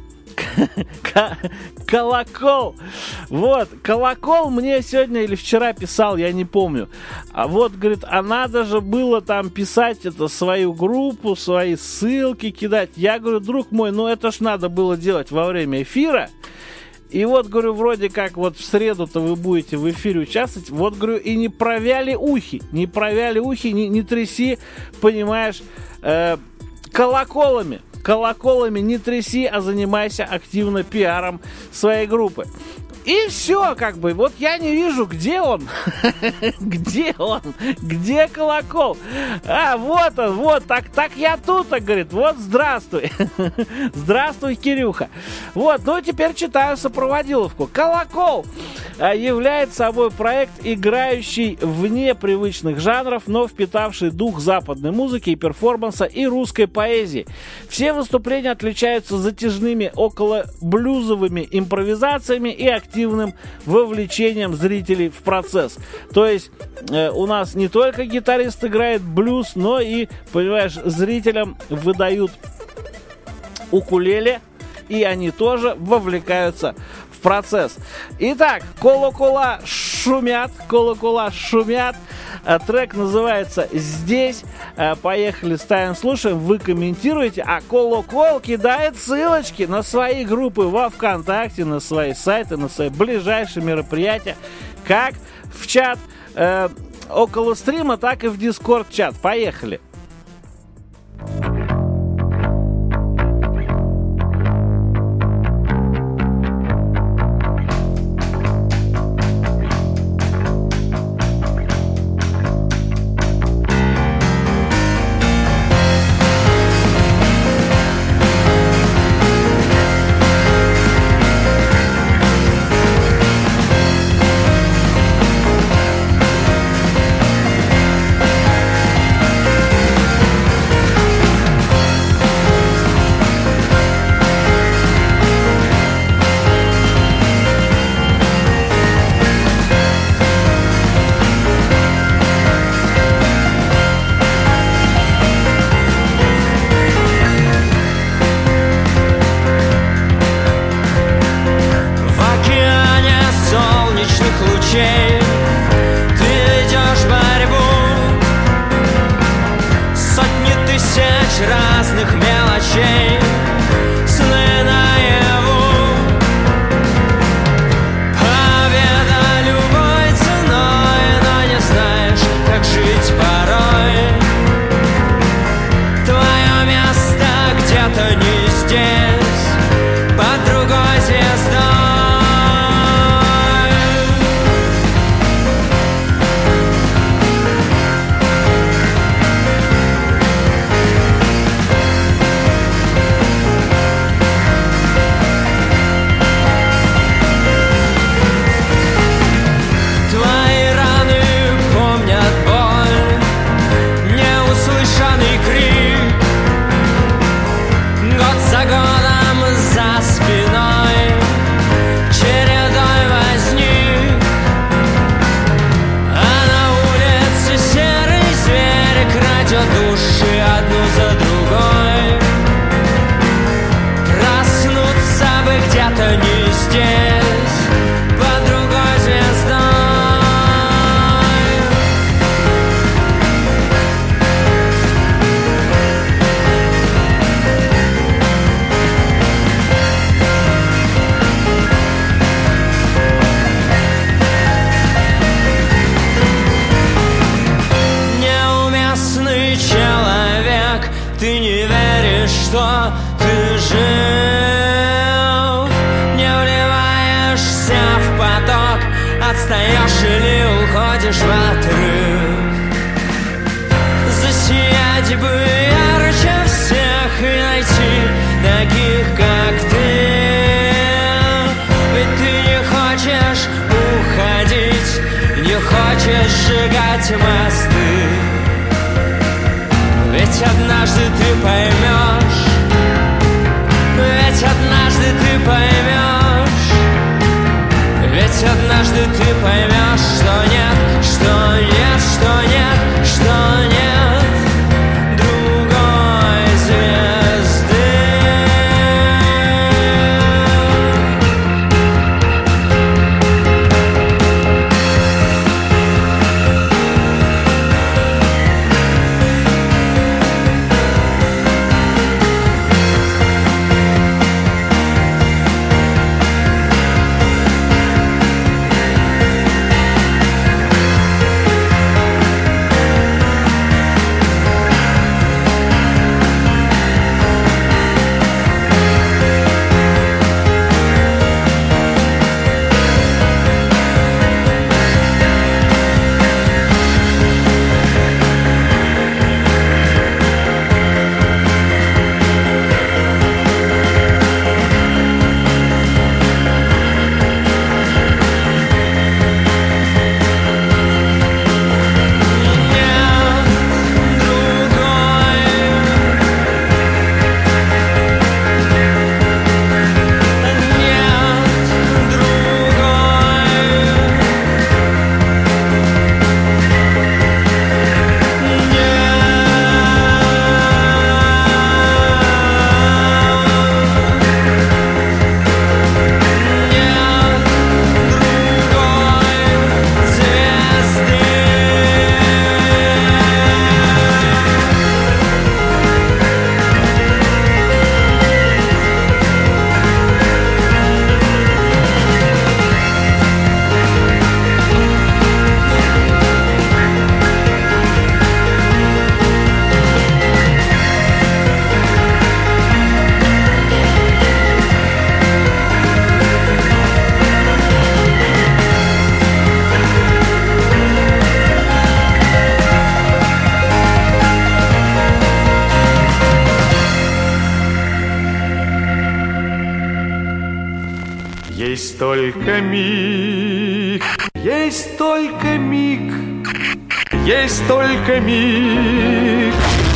Колокол. Вот, Колокол мне сегодня или вчера писал, я не помню. А вот, говорит, а надо же было там писать это, свою группу, свои ссылки кидать. Я говорю, друг мой, ну это ж надо было делать во время эфира. И вот, говорю, вроде как вот в среду-то вы будете в эфире участвовать. Вот, говорю, и не провяли ухи. Не провяли ухи, не, не тряси, понимаешь, э, колоколами. Колоколами не тряси, а занимайся активно пиаром своей группы. И все, как бы, вот я не вижу, где он, где он, где Колокол. А, вот он, вот, так, так я тут, так говорит, вот, здравствуй, здравствуй, Кирюха. Вот, ну, теперь читаю сопроводиловку. Колокол является собой проект, играющий вне привычных жанров, но впитавший дух западной музыки и перформанса и русской поэзии. Все выступления отличаются затяжными около блюзовыми импровизациями и активными активным вовлечением зрителей в процесс. То есть э, у нас не только гитарист играет блюз, но и, понимаешь, зрителям выдают укулеле, и они тоже вовлекаются в процесс. Итак, колокола шумят, колокола шумят. Трек называется «Здесь». Поехали, ставим, слушаем, вы комментируете, а Колокол кидает ссылочки на свои группы во ВКонтакте, на свои сайты, на свои ближайшие мероприятия, как в чат э, около стрима, так и в Дискорд-чат. Поехали! We'll be right back. жив, не вливаешься в поток, отстаешь или уходишь в отрыв. Засиять бы ярче всех и найти таких, как ты. Ведь ты не хочешь уходить, не хочешь сжигать мосты. Ведь однажды ты поймешь, ведь однажды ты поймешь, ведь однажды ты поймешь, что нет, что нет, что нет, что нет другой звезды. Есть только миг, есть только миг, есть только миг.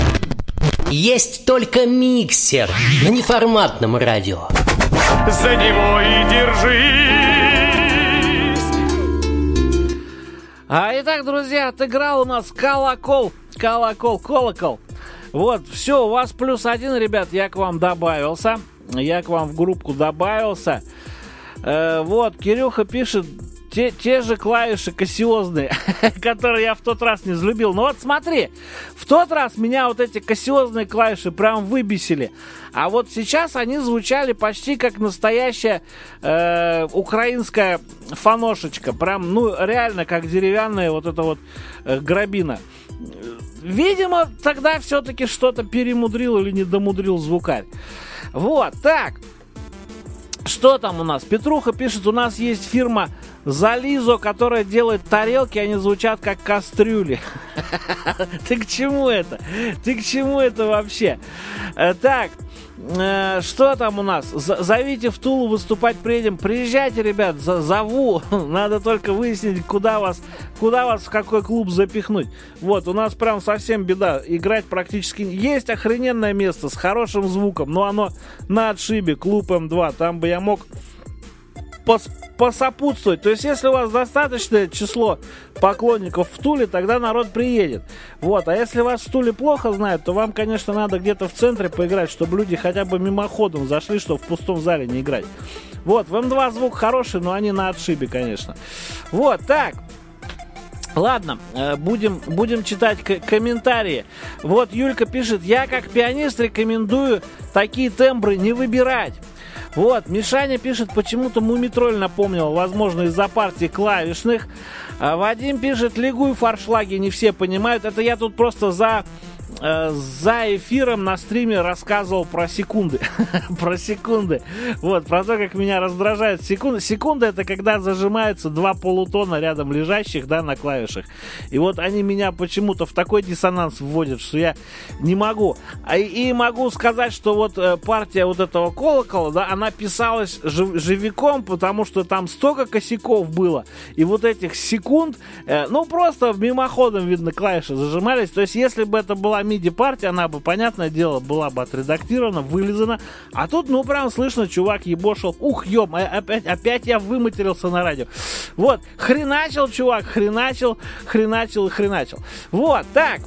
Есть только миксер на неформатном радио. За него и держись. А итак, друзья, отыграл у нас колокол, колокол, колокол. Вот, все, у вас плюс один, ребят, я к вам добавился. Я к вам в группку добавился. Э, вот, Кирюха пишет, те, те же клавиши кассиозные, которые я в тот раз не взлюбил. Ну вот смотри, в тот раз меня вот эти кассиозные клавиши прям выбесили. А вот сейчас они звучали почти как настоящая э, украинская фаношечка. Прям, ну, реально, как деревянная вот эта вот э, грабина. Видимо, тогда все-таки что-то перемудрил или недомудрил звукарь. Вот, так. Что там у нас? Петруха пишет, у нас есть фирма Зализо, которая делает тарелки, они звучат как кастрюли. Ты к чему это? Ты к чему это вообще? Так, что там у нас? Зовите в Тулу, выступать приедем. Приезжайте, ребят, зову. Надо только выяснить, куда вас, куда вас, в какой клуб запихнуть. Вот, у нас прям совсем беда. Играть практически... Есть охрененное место с хорошим звуком, но оно на отшибе, клуб эм два. Там бы я мог пос- посопутствовать. То есть, если у вас достаточное число поклонников в Туле, тогда народ приедет. Вот, а если вас в Туле плохо знают, то вам, конечно, надо где-то в центре поиграть, чтобы люди хотя бы мимоходом зашли, чтобы в пустом зале не играть. Вот, в эм два звук хороший, но они на отшибе, конечно. Вот, так. Ладно, будем, будем читать к- комментарии. Вот Юлька пишет, я как пианист рекомендую такие тембры не выбирать. Вот, Мишаня пишет, почему-то Мумитроль напомнил, возможно, из-за партии клавишных. А Вадим пишет, Лигуй фаршлаги не все понимают. Это я тут просто за э, за эфиром на стриме рассказывал про секунды. Про секунды. Вот, про то, как меня раздражают секунды. Секунда — это когда зажимаются два полутона рядом лежащих, да, на клавишах. И вот они меня почему-то в такой диссонанс вводят, что я не могу. А, и могу сказать, что вот э, партия вот этого колокола, да, она писалась жив, живиком, потому что там столько косяков было. И вот этих секунд, э, ну, просто мимоходом, видно, клавиши зажимались. То есть, если бы это была миди-партия, она бы, понятное дело, была бы отредактирована, вылизана. А тут, ну, прям слышно, чувак ебошил. Ух, ём, опять, опять я выматерился на радио. Вот, хреначил, чувак, хреначил, хреначил и хреначил. Вот, так.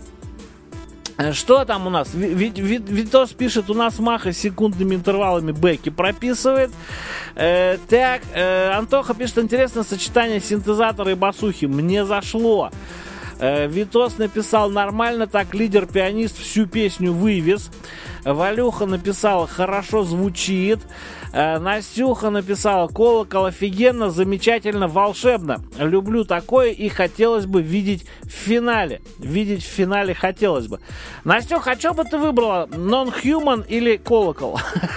Что там у нас? Витос пишет, у нас Маха с секундными интервалами бэки прописывает. Э, так, э, Антоха пишет, интересное сочетание синтезатора и басухи. Мне зашло. Э, Витос написал, нормально так, лидер-пианист всю песню вывез. Валюха написал, хорошо звучит. э, Настюха написала, колокол офигенно, замечательно, волшебно. Люблю такое и хотелось бы видеть в финале. Видеть в финале хотелось бы. Настюха, а что бы ты выбрала? Non-Human или колокол?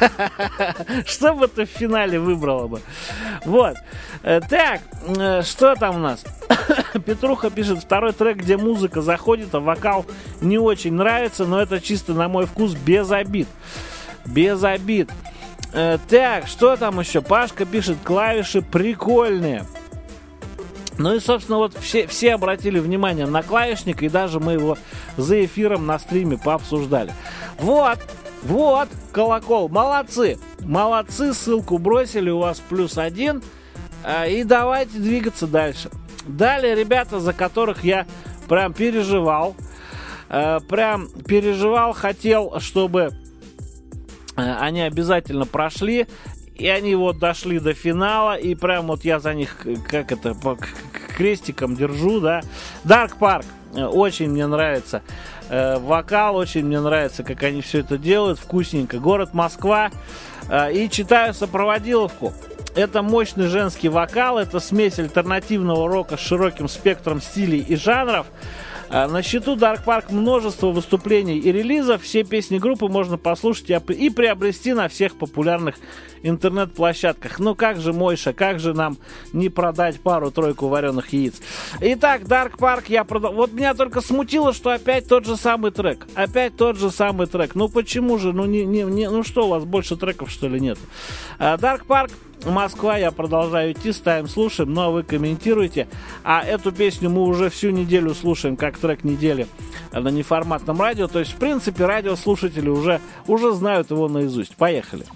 Что бы ты в финале выбрала бы? Вот. Так, что там у нас? Петруха пишет, второй трек, где музыка заходит, а вокал не очень нравится, но это чисто на мой вкус, без обид. Без обид. Э, так, что там еще? Пашка пишет, клавиши прикольные. Ну и, собственно, вот все, все обратили внимание на клавишник, и даже мы его за эфиром на стриме пообсуждали. Вот, вот, колокол, молодцы. Молодцы, ссылку бросили, у вас плюс один. Э, и давайте двигаться дальше. Далее ребята, за которых я прям переживал, э, прям переживал, хотел, чтобы э, они обязательно прошли, и они вот дошли до финала, и прям вот я за них, как это, по крестикам держу, да. Dark Park, очень мне нравится э, вокал, очень мне нравится, как они все это делают, вкусненько. Город Москва, э, и читаю сопроводиловку. Это мощный женский вокал, это смесь альтернативного рока с широким спектром стилей и жанров. На счету Dark Park множество выступлений и релизов. Все песни группы можно послушать и приобрести на всех популярных интернет-площадках. Ну как же, Мойша, как же нам не продать пару-тройку вареных яиц? Итак, Dark Park я продал. Вот меня только смутило, что опять тот же самый трек. Опять тот же самый трек. Ну почему же? Ну, не, не, не, ну что, у вас больше треков, что ли, нет? Dark Park, Москва, я продолжаю идти, ставим, слушаем, но вы комментируете. А эту песню мы уже всю неделю слушаем, как трек недели на неформатном радио. То есть, в принципе, радиослушатели уже, уже знают его наизусть. Поехали.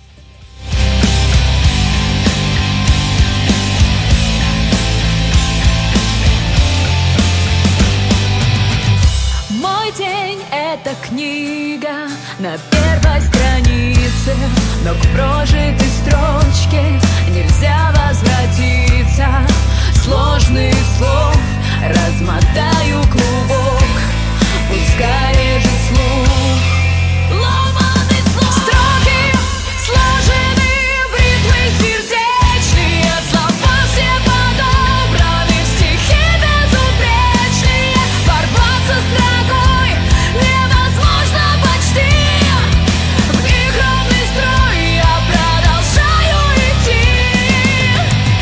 Мой день — это книга на первой странице, но к прожитой строчке нельзя возвратиться. Сложных слов размотаю клубок, пускай режет слух. Ломаный слог, строки сложены, бритвы сердечные, слова все подобраны, стихи безупречные. Порваться строкой невозможно почти. В их ровный строй я продолжаю идти.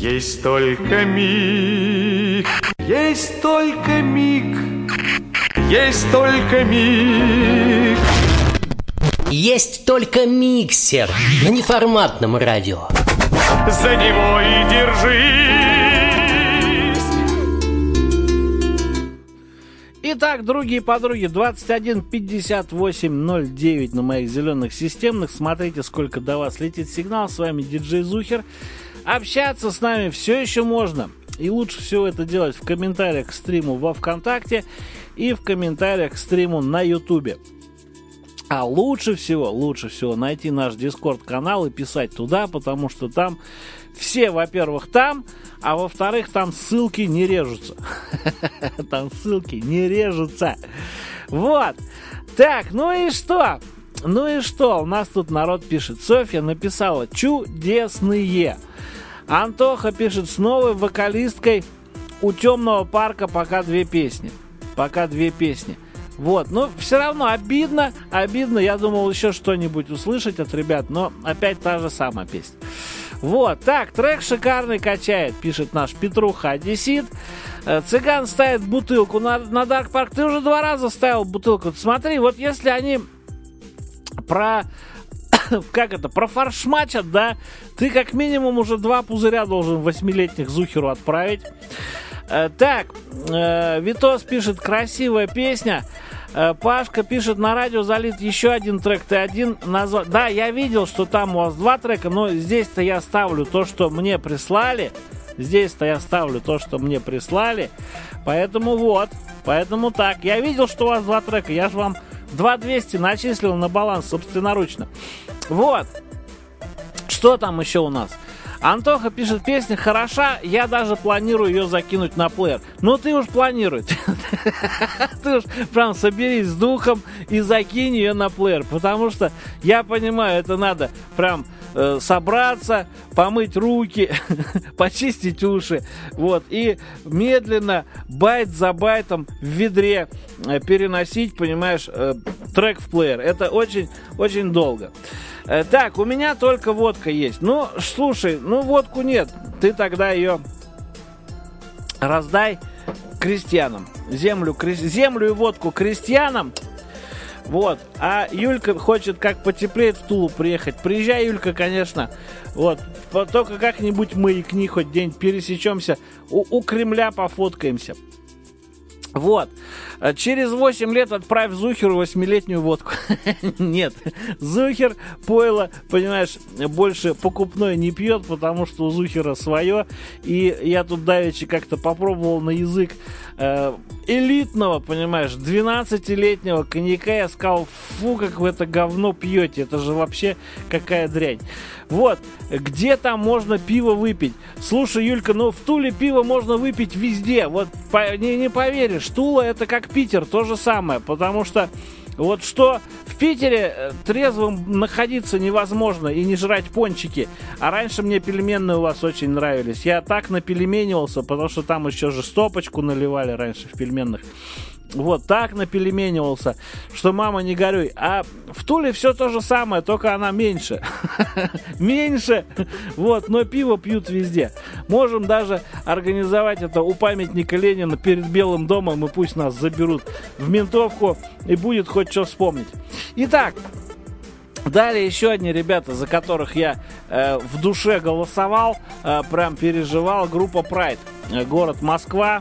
Есть только миг, есть только миг, есть только миг. Есть только миксер на неформатном радио. За него и держись. Итак, другие подруги, двадцать один пятьдесят восемь ноль девять на моих зеленых системных. Смотрите, сколько до вас летит сигнал. С вами диджей Зухер. Общаться с нами все еще можно. И лучше всего это делать в комментариях к стриму во ВКонтакте и в комментариях к стриму на Ютубе. А лучше всего, лучше всего найти наш Дискорд-канал и писать туда, потому что там все, во-первых, там, а во-вторых, там ссылки не режутся. Там ссылки не режутся. Вот. Так, ну и что? Ну и что? У нас тут народ пишет. Софья написала чудесные. Антоха пишет, с новой вокалисткой у Темного парка пока две песни. Пока две песни. Вот, но все равно обидно, обидно. Я думал еще что-нибудь услышать от ребят, но опять та же самая песня. Вот, так, трек шикарный качает, пишет наш Петруха Одессит. Цыган ставит бутылку на, на Dark Park. Ты уже два раза ставил бутылку. Смотри, вот если они про... как это, профаршмачат, да, ты как минимум уже два пузыря должен восьмилетних Зухеру отправить. Э, так, э, Витос пишет, красивая песня. э, Пашка пишет, на радио залит еще один трек. Ты один назвал. Да, я видел, что там у вас два трека, но здесь-то я ставлю то, что мне прислали. Здесь-то я ставлю то, что мне прислали. Поэтому вот, поэтому так. Я видел, что у вас два трека, я же вам два двести начислил на баланс собственноручно. Вот. Что там еще у нас? Антоха пишет, песня хороша, я даже планирую ее закинуть на плеер. Ну ты уж планируй. Ты уж прям соберись с духом и закинь ее на плеер. Потому что, я понимаю, это надо прям э, собраться, помыть руки, почистить уши. Вот. И медленно, байт за байтом в ведре э, переносить, понимаешь, э, трек в плеер. Это очень, очень долго. Так, у меня только водка есть. Ну, слушай, ну водку нет. Ты тогда ее раздай крестьянам. Землю, кре... Землю и водку крестьянам. Вот. А Юлька хочет как потеплее в Тулу приехать. Приезжай, Юлька, конечно. Вот. Только как-нибудь маякни, хоть день пересечемся. У, у Кремля пофоткаемся. Вот. Через восемь лет отправь Зухеру восьмилетнюю водку. Нет. Зухер пойло, понимаешь, больше покупной не пьет, потому что у Зухера свое. И я тут давеча как-то попробовал на язык э, элитного, понимаешь, двенадцатилетнего коньяка. Я сказал, фу, как вы это говно пьете. Это же вообще какая дрянь. Вот. Где там можно пиво выпить? Слушай, Юлька, ну в Туле пиво можно выпить везде. Вот по, не, не поверишь, Тула это как Питер, то же самое. Потому что вот что в Питере трезвым находиться невозможно и не жрать пончики. А раньше мне пельменные у вас очень нравились. Я так напельменивался, потому что там еще же стопочку наливали раньше в пельменных. Вот так напельменивался, что мама не горюй. А в Туле все то же самое, только она меньше. Меньше. Вот, но пиво пьют везде. Можем даже организовать это у памятника Ленина перед Белым домом, и пусть нас заберут в ментовку, и будет хоть что вспомнить. Итак, далее еще одни ребята, за которых я э, в душе голосовал, э, прям переживал. Группа Pride, э, город Москва.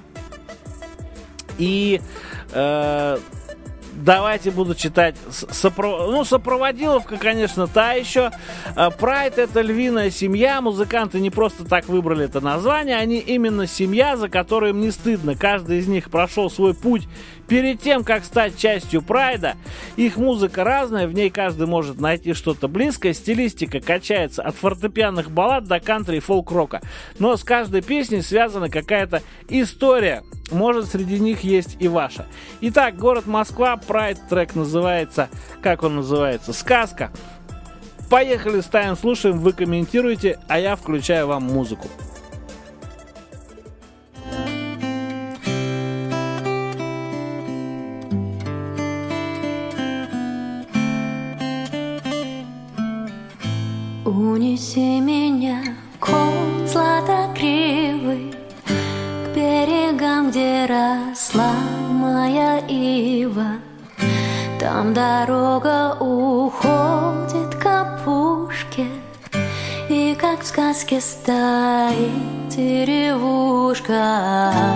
И э, давайте буду читать. Сопро... Ну, сопроводиловка, конечно, та еще. Pride — это львиная семья. Музыканты не просто так выбрали это название. Они именно семья, за которую им не стыдно. Каждый из них прошел свой путь перед тем, как стать частью Прайда. Их музыка разная, в ней каждый может найти что-то близкое. Стилистика качается от фортепианных баллад до кантри и фолк-рока. Но с каждой песней связана какая-то история. Может, среди них есть и ваша. Итак, город Москва, Pride, трек называется, как он называется? «Сказка». Поехали, ставим, слушаем, вы комментируете, а я включаю вам музыку. Унеси меня, конь златокрылый, Там дорога уходит к опушке, и как в сказке стоит деревушка.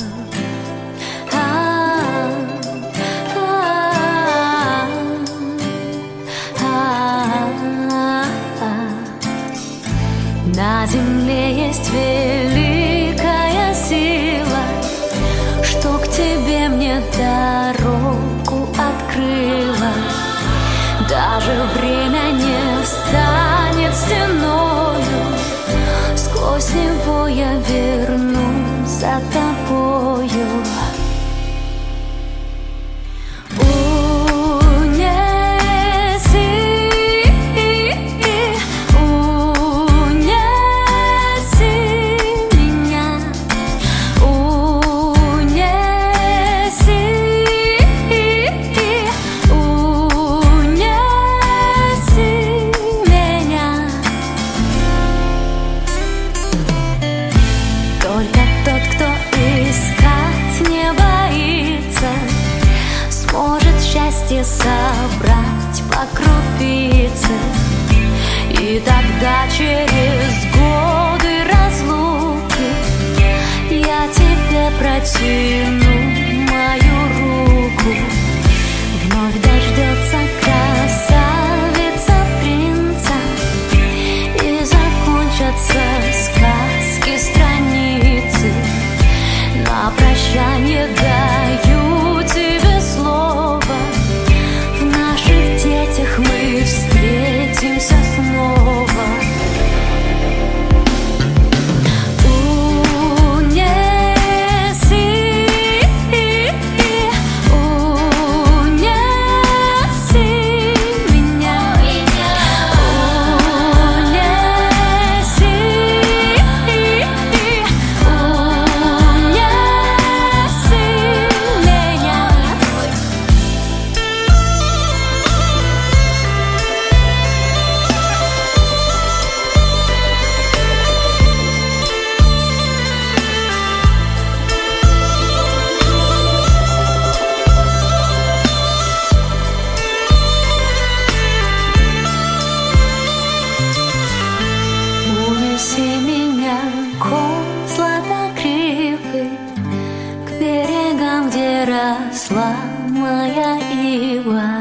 На земле есть великая сила, что к тебе мне дорогу открыла. Даже время не встанет стеною, сквозь него я вернусь за тобою. Собрать по крупице, и тогда через годы разлуки я тебе протяну мою руку. Вновь дождется красавица принца, и закончатся сказки страницы. На прощание даю тебе слово, мы встретимся снова. Росла моя ива.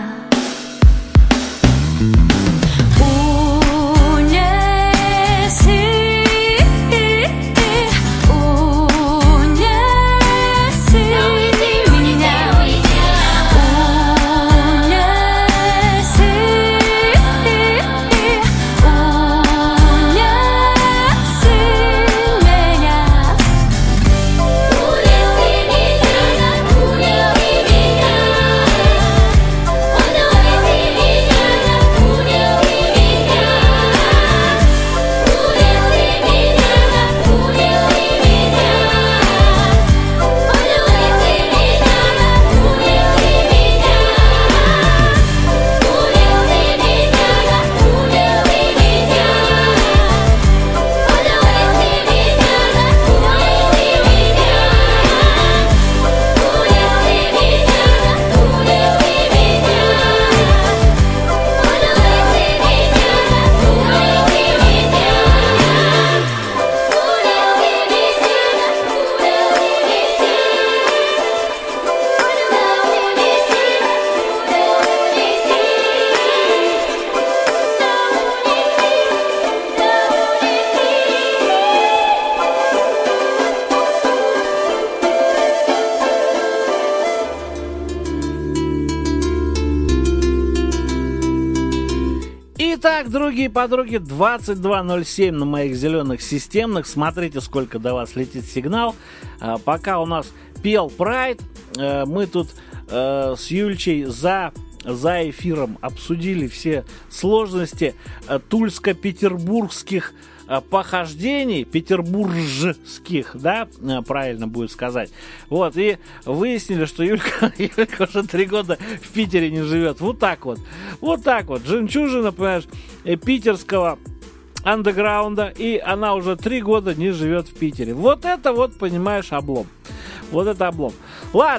Итак, другие подруги, двадцать два ноль семь на моих зеленых системных. Смотрите, сколько до вас летит сигнал. А, пока у нас пел Прайд, а, мы тут а, с Юльчей за, за эфиром обсудили все сложности а, тульско-петербургских а, похождений, петербуржских, да, а, правильно будет сказать. Вот, и выяснили, что Юлька, Юлька уже три года в Питере не живет. Вот так вот. Вот так вот, жемчужина, понимаешь, питерского андеграунда, и она уже три года не живет в Питере. Вот это вот, понимаешь, облом. Вот это облом. Ладно,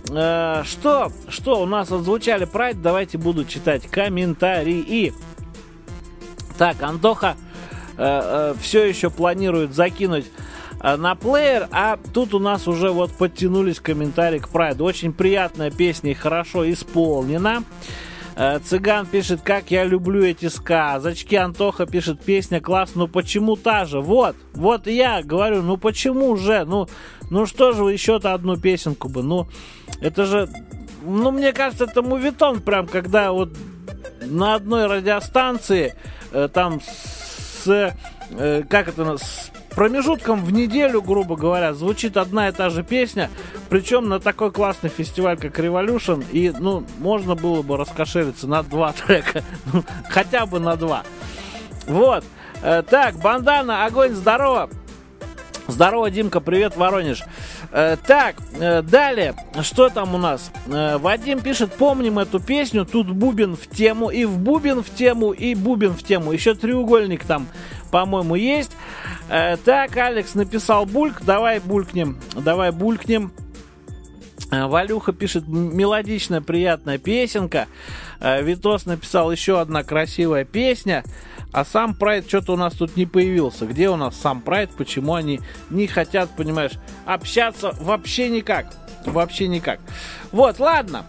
э, что, что у нас отзвучали Pride, давайте буду читать комментарии. Так, Антоха э, э, все еще планирует закинуть э, на плеер, а тут у нас уже вот подтянулись комментарии к Pride. Очень приятная песня и хорошо исполнена. Э, Цыган пишет, как я люблю эти сказочки. Антоха пишет, песня класс, ну почему та же? Вот, вот я говорю, ну почему же? Ну, ну что же вы еще-то одну песенку бы? Ну, это же, ну мне кажется, это мувитон прям, когда вот на одной радиостанции э, там с, э, как это, с промежутком в неделю, грубо говоря, звучит одна и та же песня, причем на такой классный фестиваль, как Revolution, и, ну, можно было бы раскошелиться на два трека, ну, хотя бы на два. Вот. Э, так, Бандана, огонь, здорово. Здорово, Димка, привет, Воронеж. Э, так, э, далее, что там у нас? Э, Вадим пишет, помним эту песню, тут бубен в тему, и в бубен в тему, и бубен в тему. Еще треугольник там, по-моему, есть. Э, так, Алекс написал бульк, давай булькнем, давай булькнем. Э, Валюха пишет, мелодичная, приятная песенка. Э, Витос написал, еще одна красивая песня. А сам Pride что-то у нас тут не появился. Где у нас сам Pride? Почему они не хотят, понимаешь, общаться? Вообще никак. Вообще никак. Вот, ладно.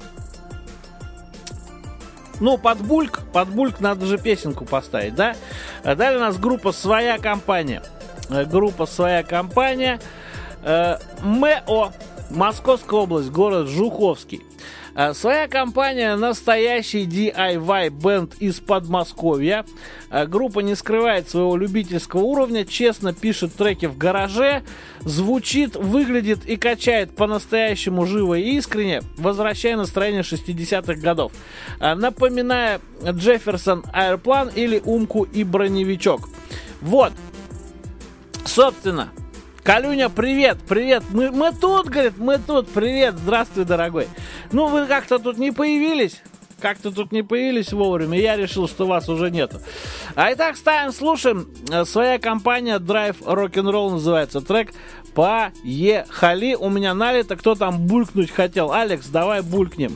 Ну, под бульк, под бульк надо же песенку поставить, да? Далее у нас группа «Своя компания». Группа «Своя компания». МЭО. Московская область, город Жуховский. Своя компания — настоящий ди ай вай-бенд из Подмосковья. Группа не скрывает своего любительского уровня, честно пишет треки в гараже, звучит, выглядит и качает по-настоящему живо и искренне, возвращая настроение шестидесятых годов, напоминая Джефферсон Аэроплан или Умку и Броневичок. Вот, собственно. Калюня, привет, привет, мы, мы тут, говорит, мы тут, привет, здравствуй, дорогой. Ну, вы как-то тут не появились, как-то тут не появились вовремя, я решил, что вас уже нету. А итак, ставим, слушаем, «Своя компания», «Драйв рок-н-ролл» называется трек, поехали, у меня налито, кто там булькнуть хотел, Алекс, давай булькнем.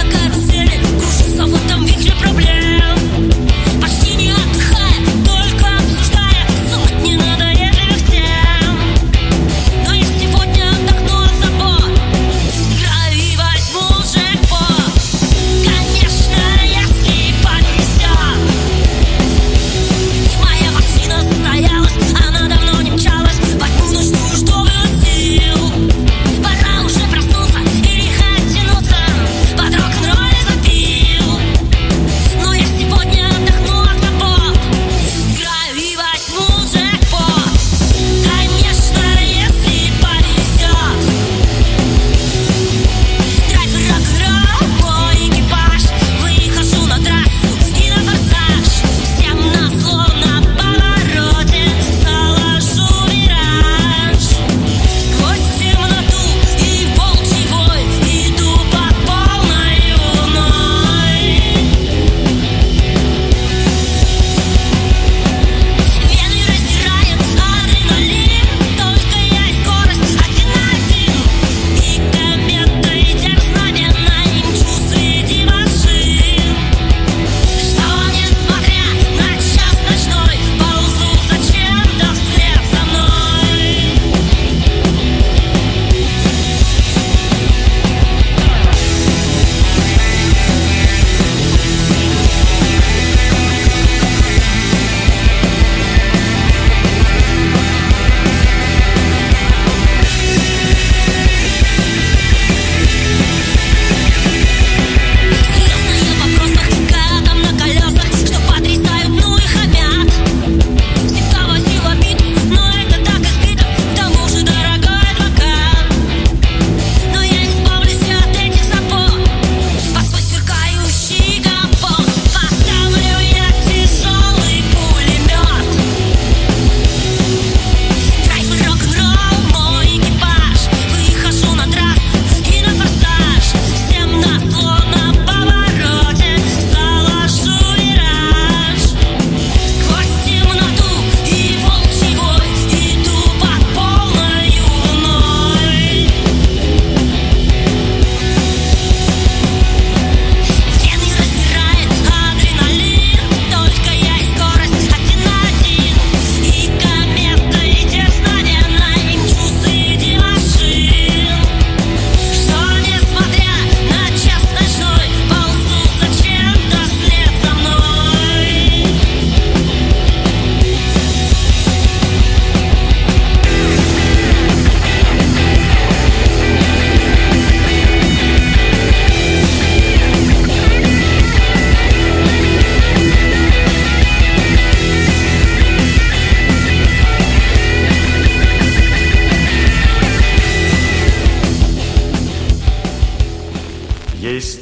Почти не отдыхая, только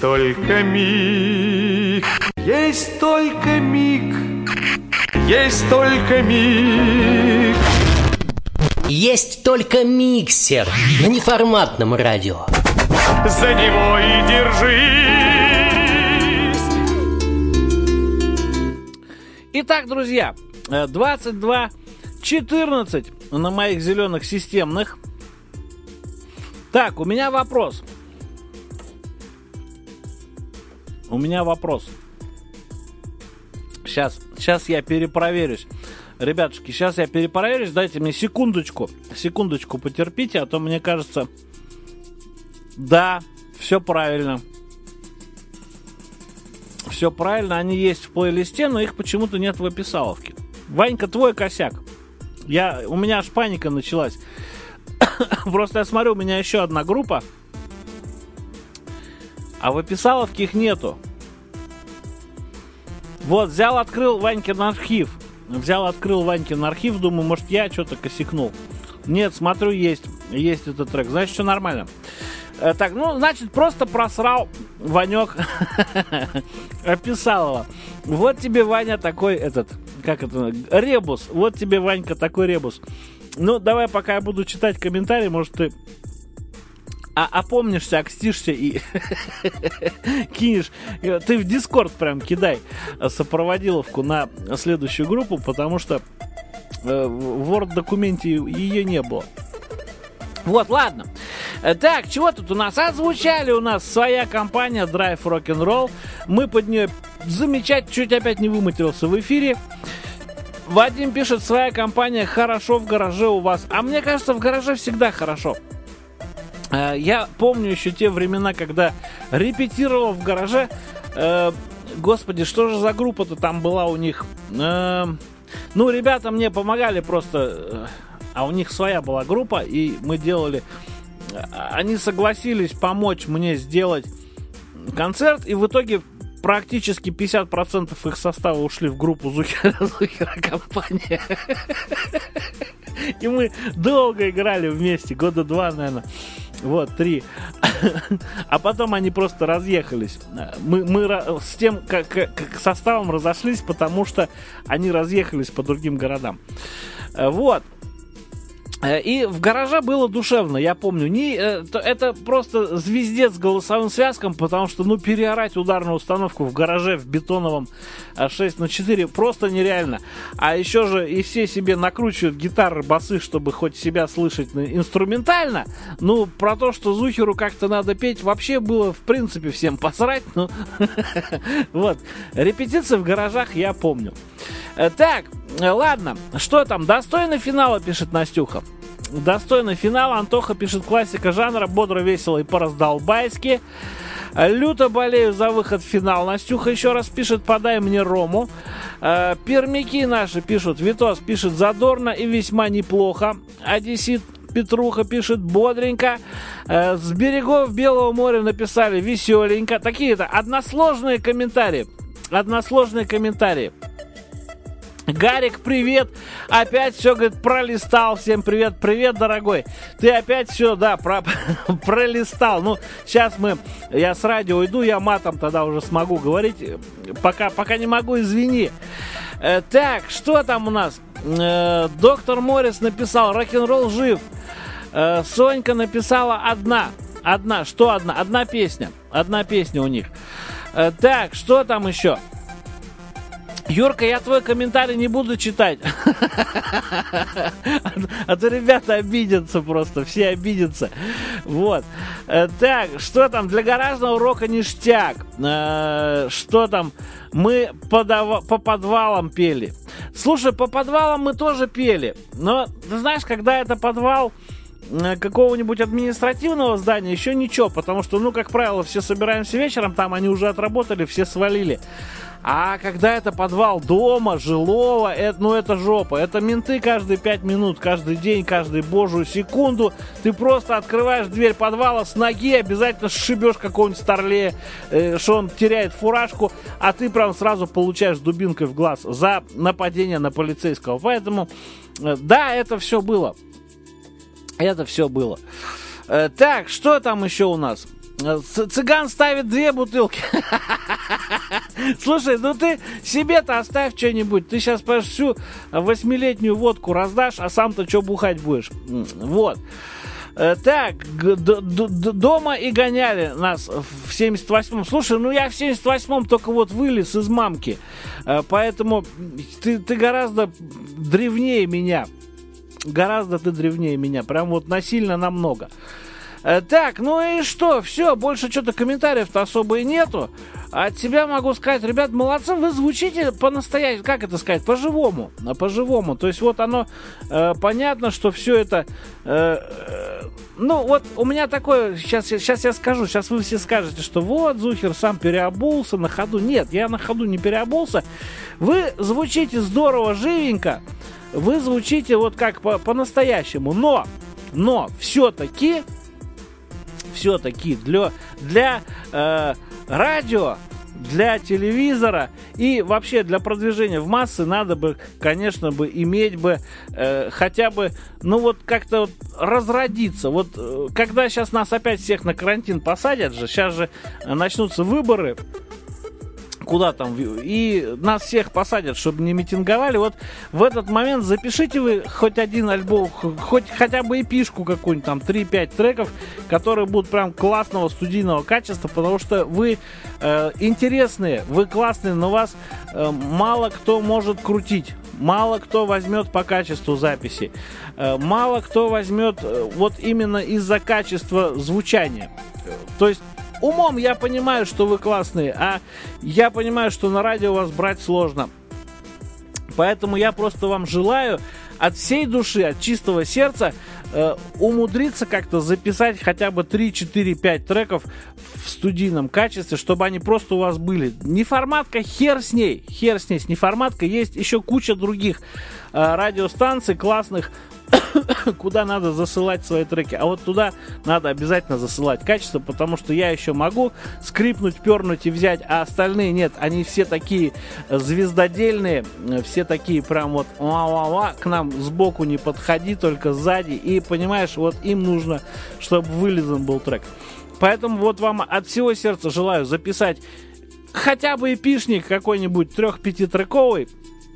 только миг, есть только миг, есть только миг. Есть только миксер на неформатном радио. За него и держись. Итак, друзья, двадцать два четырнадцать на моих зеленых системных. Так, у меня вопрос. У меня вопрос. Сейчас, сейчас я перепроверюсь. Ребятушки, сейчас я перепроверюсь. Дайте мне секундочку. Секундочку потерпите, а то мне кажется... Да, все правильно. Все правильно, они есть в плейлисте, но их почему-то нет в описаловке. Ванька, твой косяк. Я, у меня аж паника началась. Просто я смотрю, у меня еще одна группа, а в описаловке их нету. Вот, взял, открыл Ванькин архив. Взял, открыл Ванькин архив, думаю, может, я что-то косякнул. Нет, смотрю, есть. Есть этот трек. Значит, все нормально. Э, так, ну, значит, просто просрал Ванек. Описал его. Вот тебе, Ваня, такой этот... Как это? Ребус. Вот тебе, Ванька, такой ребус. Ну, давай, пока я буду читать комментарии, может, ты... А опомнишься, окстишься и кинешь. Ты в Дискорд прям кидай сопроводиловку на следующую группу, потому что э, в Word-документе ее не было. Вот, ладно. Так, чего тут у нас? Отзвучали у нас своя компания Drive Rock'n'Roll. Мы под нее замечательно, чуть опять не выматерился в эфире. Вадим пишет, своя компания, хорошо в гараже у вас. А мне кажется, в гараже всегда хорошо. Я помню еще те времена, когда репетировал в гараже. Э, господи, что же за группа-то там была у них? Э, ну, ребята мне помогали просто. А у них своя была группа, и мы делали... Они согласились помочь мне сделать концерт, и в итоге практически пятьдесят процентов их состава ушли в группу Зухера, Зухера компания. И мы долго играли вместе, года два, наверное. Вот, три. А потом они просто разъехались. Мы, мы с тем как, как составом разошлись, потому что они разъехались по другим городам. Вот. И в гараже было душевно, я помню. Не, это просто звездец с голосовым связком, потому что, ну, переорать ударную установку в гараже в бетоновом шесть на четыре просто нереально. А еще же и все себе накручивают гитары, басы, чтобы хоть себя слышать инструментально. Ну, про то, что Зухеру как-то надо петь, вообще было, в принципе, всем посрать. Ну, вот. Репетиции в гаражах я помню. Так, ладно. Что там? Достойный финала, пишет Настюха. Достойный финал. Антоха пишет, классика жанра, бодро, весело и по-раздолбайски. Люто болею за выход в финал. Настюха еще раз пишет, подай мне рому. Э, пермяки наши пишут, Витос пишет, задорно и весьма неплохо. Одессит Петруха пишет, бодренько. Э, с берегов Белого моря написали, веселенько. Такие-то односложные комментарии. Односложные комментарии. Гарик, привет. Опять все, говорит, пролистал. Всем привет, привет, дорогой. Ты опять все, да, про, пролистал. Ну, сейчас мы, я с радио уйду, я матом тогда уже смогу говорить. Пока, пока не могу, извини. Э, так, что там у нас? Э, доктор Моррис написал, рок-н-ролл жив. Э, Сонька написала одна. Одна, что одна? Одна песня. Одна песня у них. Э, так, что там еще? Юрка, я твой комментарий не буду читать. А то ребята обидятся просто, все обидятся. Вот. Так, что там? Для гаражного рока ништяк. Что там? Мы по подвалам пели. Слушай, по подвалам мы тоже пели. Но, ты знаешь, когда это подвал какого-нибудь административного здания, еще ничего. Потому что, ну, как правило, все собираемся вечером, там они уже отработали, все свалили. А когда это подвал дома, жилого, это, ну это жопа. Это менты каждые пять минут, каждый день, каждую божью секунду. Ты просто открываешь дверь подвала с ноги, обязательно сшибешь какого-нибудь старлея, э, что он теряет фуражку, а ты прям сразу получаешь дубинкой в глаз за нападение на полицейского. Поэтому, э, да, это все было. Это все было. Э, так, что там еще у нас? Цыган ставит две бутылки. Слушай, ну ты себе-то оставь что-нибудь. Ты сейчас всю восьмилетнюю водку раздашь, а сам-то что бухать будешь? Вот. Так, дома и гоняли нас в семьдесят восьмом. Слушай, ну я в семьдесят восьмом только вот вылез из мамки. Поэтому ты, ты гораздо древнее меня. Гораздо ты древнее меня. Прям вот насильно намного. Так, ну и что? Все, больше что-то комментариев-то особо и нету. От себя могу сказать, ребят, молодцы, вы звучите по-настоящему, как это сказать, по-живому, по-живому. То есть вот оно, э, понятно, что все это, э, э, ну вот у меня такое, сейчас, сейчас я скажу, сейчас вы все скажете, что вот, Зухер сам переобулся на ходу. Нет, я на ходу не переобулся. Вы звучите здорово, живенько, вы звучите вот как по- по-настоящему, но, но все-таки... Все-таки для, для э, радио, для телевизора и вообще для продвижения в массы надо бы, конечно, бы иметь бы э, хотя бы, ну вот как-то вот разродиться. Вот э, когда сейчас нас опять всех на карантин посадят же, сейчас же начнутся выборы, куда там, и нас всех посадят, чтобы не митинговали. Вот в этот момент запишите вы хоть один альбом, хоть хотя бы эпишку какую-нибудь, там три-пять треков, которые будут прям классного студийного качества, потому что вы э, интересные, вы классные, но вас э, мало кто может крутить. Мало кто возьмет по качеству записи. Э, мало кто возьмет э, вот именно из-за качества звучания. То есть умом я понимаю, что вы классные, а я понимаю, что на радио вас брать сложно. Поэтому я просто вам желаю от всей души, от чистого сердца э, умудриться как-то записать хотя бы три-четыре-пять треков в студийном качестве, чтобы они просто у вас были. Неформатка, хер с ней, хер с ней, с неформаткой. Есть еще куча других э, радиостанций классных, куда надо засылать свои треки. А вот туда надо обязательно засылать качество, потому что я еще могу скрипнуть, пернуть и взять, а остальные нет. Они все такие звездодельные, все такие прям вот ла-ла-ла, к нам сбоку не подходи, только сзади. И понимаешь, вот им нужно, чтобы вылизан был трек. Поэтому вот вам от всего сердца желаю записать хотя бы эпишник какой-нибудь трех-пятитрековый,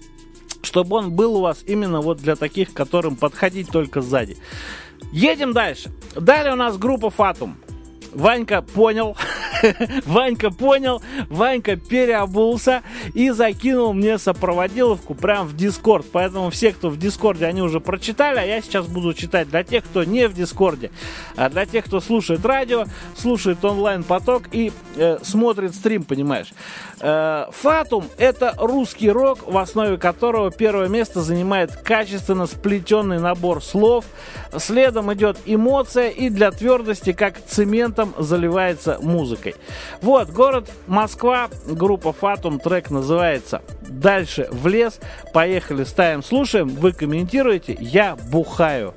чтобы он был у вас именно вот для таких, которым подходить только сзади. Едем дальше. Далее у нас группа Fatum. Ванька понял, Ванька понял, Ванька переобулся и закинул мне сопроводиловку прямо в Дискорд. Поэтому все, кто в Дискорде, они уже прочитали, а я сейчас буду читать для тех, кто не в Дискорде, а для тех, кто слушает радио, слушает онлайн-поток и э, смотрит стрим, понимаешь. Э, Fatum — это русский рок, в основе которого первое место занимает качественно сплетенный набор слов. Следом идет эмоция, и для твердости, как цементом, заливается музыкой. Вот, город Москва, группа Fatum, трек называется «Дальше в лес». Поехали, ставим, слушаем, вы комментируете, я бухаю.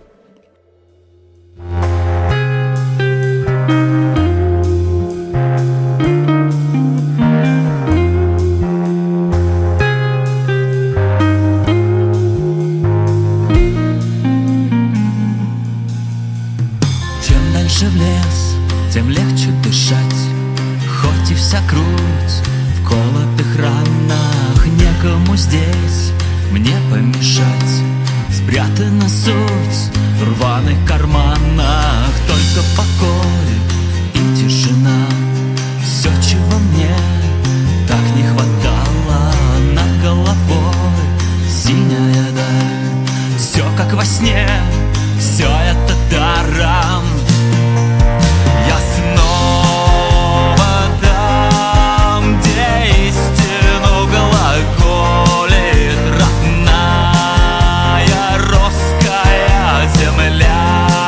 Чем дальше в лес, тем легче дышать, хоть и вся круть в колотых ранах. Некому здесь мне помешать, спрятана суть в рваных карманах. Только покой и тишина, все, чего мне так не хватало. Над головой синяя даль, все как во сне, все это даром. Я снова там, где истину глаголит родная русская земля.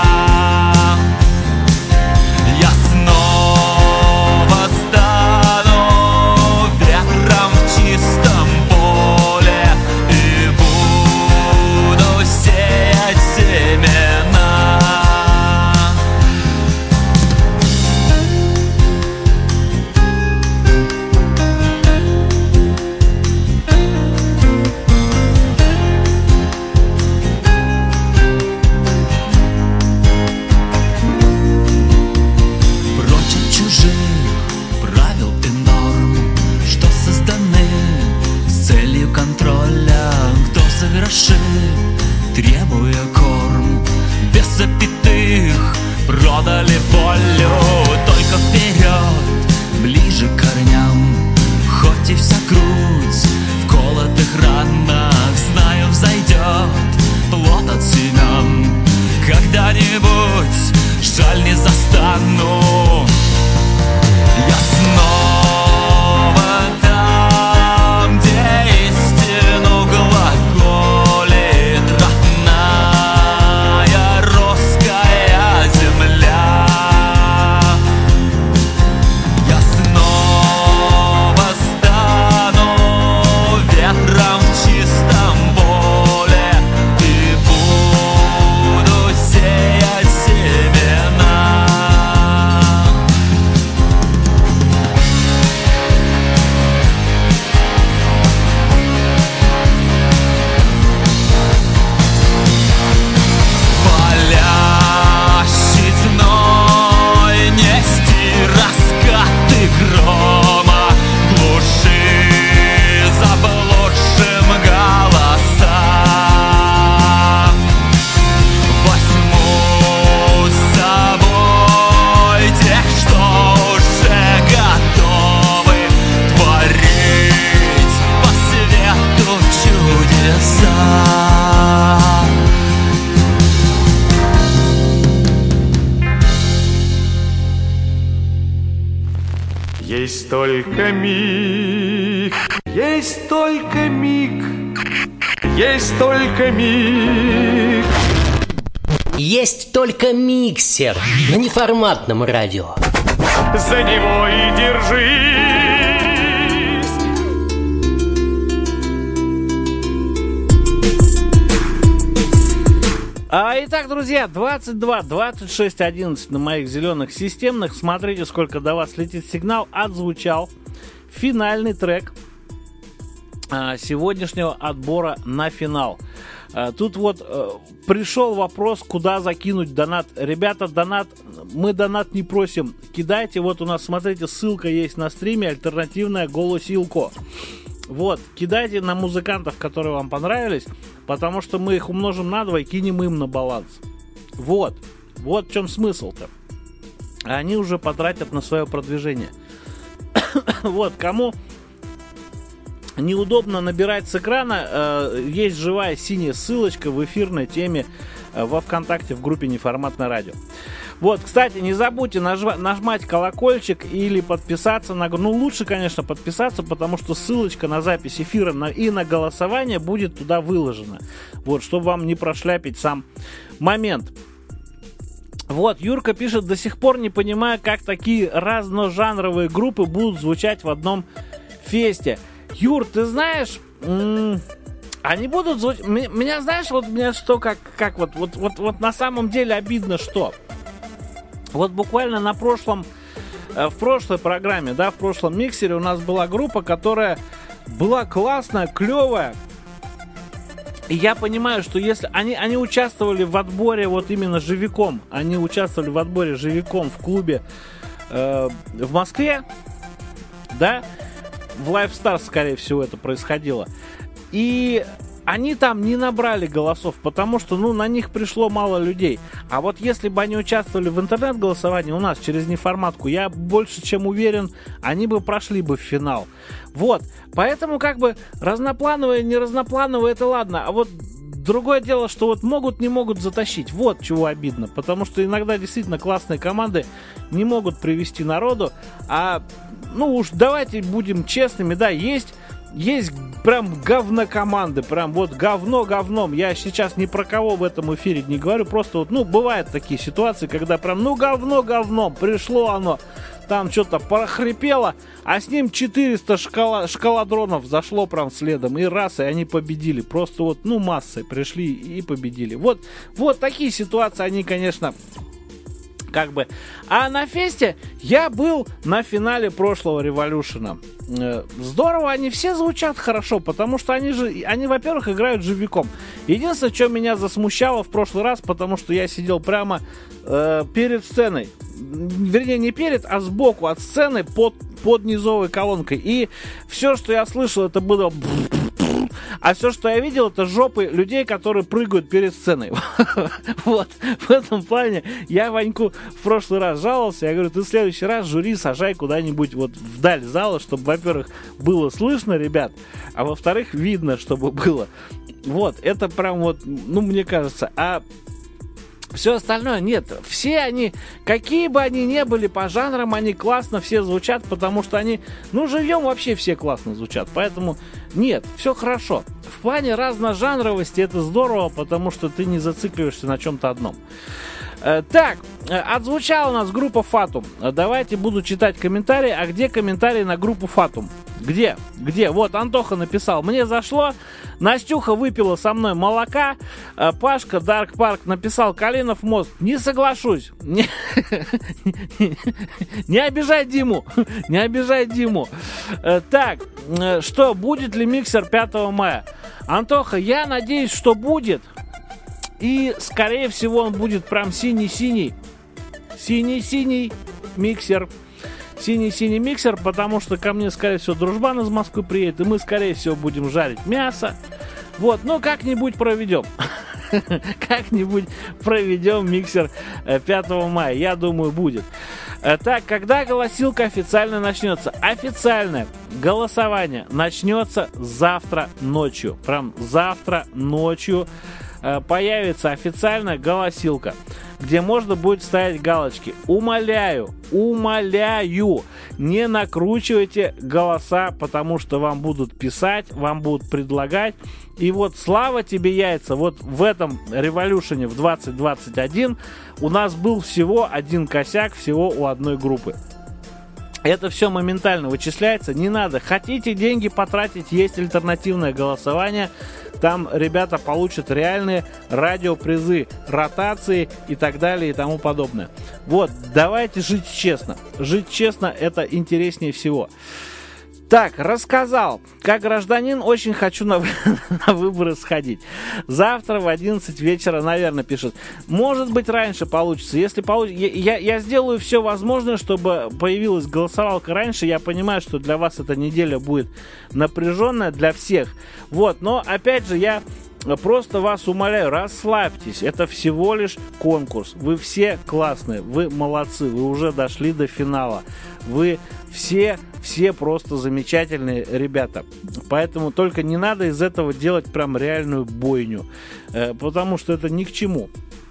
Я снова стану ветром в чистом поле и буду сеять семена. требуя корм. Без запятых продали волю. Только вперед, ближе к корням. Хоть и вся грудь в колотых ранах, знаю, взойдет плод от семян. Когда-нибудь жаль не застану. Я снова там, где истину глаголит родная русская земля. Я снова стану ветром в чистом поле и буду сеять семена. Палящий зной, нести раскаты грома, глуши заблудшим голоса. Возьму с собой тех, что уже готовы творить по свету чудеса. Есть только миг, есть только миг, есть только миг. Есть только миксер на неформатном радио. За него и держись. А, итак, друзья, двадцать два двадцать шесть одиннадцать на моих зеленых системных. Смотрите, сколько до вас летит сигнал. Отзвучал финальный трек а, сегодняшнего отбора на финал. А, тут вот а, пришел вопрос, куда закинуть донат. Ребята, донат, мы донат не просим. Кидайте, вот у нас, смотрите, ссылка есть на стриме, альтернативная голосилко. Вот, кидайте на музыкантов, которые вам понравились, потому что мы их умножим на два и кинем им на баланс. Вот, вот в чем смысл-то. Они уже потратят на свое продвижение. Вот, кому неудобно набирать с экрана, э, есть живая синяя ссылочка в эфирной теме э, во ВКонтакте в группе «Неформатное радио». Вот, кстати, не забудьте нажва- нажать колокольчик или подписаться на... Ну, лучше, конечно, подписаться, потому что ссылочка на запись эфира на... и на голосование будет туда выложена. Вот, чтобы вам не прошляпить сам момент. Вот, Юрка пишет, до сих пор не понимаю, как такие разножанровые группы будут звучать в одном фесте. Юр, ты знаешь... М- Они будут звучать... Меня, знаешь, вот меня что, как, как вот, вот, вот, вот на самом деле обидно, что... Вот буквально на прошлом, э, в прошлой программе, да, в прошлом миксере у нас была группа, которая была классная, клевая. И я понимаю, что если они, они участвовали в отборе вот именно живиком, они участвовали в отборе живиком в клубе э, в Москве, да, в Live Stars, скорее всего, это происходило. И они там не набрали голосов, потому что, ну, на них пришло мало людей. А вот если бы они участвовали в интернет-голосовании у нас через неформатку, я больше чем уверен, они бы прошли бы в финал. Вот, поэтому как бы разноплановые, не разноплановые, это ладно. А вот другое дело, что вот могут, не могут затащить. Вот чего обидно, потому что иногда действительно классные команды не могут привести народу. А, ну уж давайте будем честными, да, есть... Есть прям говно команды, прям вот говно говном. Я сейчас ни про кого в этом эфире не говорю, просто вот, ну, бывают такие ситуации, когда прям, ну, говно говном, пришло оно, там что-то прохрипело, а с ним четыреста шкала, шкаладронов зашло прям следом, и раз, и они победили, просто вот, ну, массой пришли и победили. Вот, вот такие ситуации, они, конечно... Как бы. А на фесте я был на финале прошлого Революшена. Здорово, они все звучат хорошо, потому что они же, они, во-первых, играют живиком. Единственное, что меня засмущало в прошлый раз, потому что я сидел прямо э, перед сценой. Вернее, не перед, а сбоку от сцены под, под низовой колонкой. И все, что я слышал, это было... А все, что я видел, это жопы людей, которые прыгают перед сценой. Вот, в этом плане я Ваньку в прошлый раз жаловался. Я говорю, ты в следующий раз жюри сажай куда-нибудь вот вдаль зала, чтобы, во-первых, было слышно, ребят, а во-вторых, видно, чтобы было. Вот, это прям вот, ну, мне кажется. А все остальное, нет, все они, какие бы они ни были по жанрам, они классно все звучат, потому что они, ну, живьем вообще все классно звучат, поэтому нет, все хорошо. В плане разножанровости это здорово, потому что ты не зацикливаешься на чем-то одном. Так, отзвучала у нас группа Fatum. Давайте буду читать комментарии. А где комментарии на группу Fatum? Где? Где? Вот, Антоха написал. Мне зашло. Настюха выпила со мной молока. Пашка Dark Park написал. Калинов мост. Не соглашусь. Не, не обижай Диму. Не обижай Диму. Так, что, будет ли миксер пятого мая? Антоха, я надеюсь, что будет. И, скорее всего, он будет прям синий-синий. Синий-синий миксер. Синий-синий миксер, потому что ко мне, скорее всего, дружбан из Москвы приедет, и мы, скорее всего, будем жарить мясо. Вот, ну, как-нибудь проведем. Как-нибудь проведем миксер пятого мая. Я думаю, будет. Так, когда голосилка официально начнется? Официальное голосование начнется завтра ночью. Прям завтра ночью появится официальная голосилка, где можно будет ставить галочки. Умоляю, умоляю, не накручивайте голоса, потому что вам будут писать, вам будут предлагать. И вот слава тебе яйца, вот в этом революшене в двадцать двадцать один у нас был всего один косяк, всего у одной группы. Это все моментально вычисляется, не надо. Хотите деньги потратить, есть альтернативное голосование. Там ребята получат реальные радиопризы, ротации и так далее и тому подобное. Вот, давайте жить честно. Жить честно — это интереснее всего. Так, рассказал. Как гражданин очень хочу на, на выборы сходить. Завтра в одиннадцать вечера, наверное, пишет. Может быть, раньше получится. Если получится, я, я, я сделаю все возможное, чтобы появилась голосовалка раньше. Я понимаю, что для вас эта неделя будет напряженная, для всех. Вот, но опять же, я просто вас умоляю, расслабьтесь. Это всего лишь конкурс. Вы все классные, вы молодцы, вы уже дошли до финала. Вы все, все просто замечательные ребята. Поэтому только не надо из этого делать прям реальную бойню. Э, потому что это ни к чему.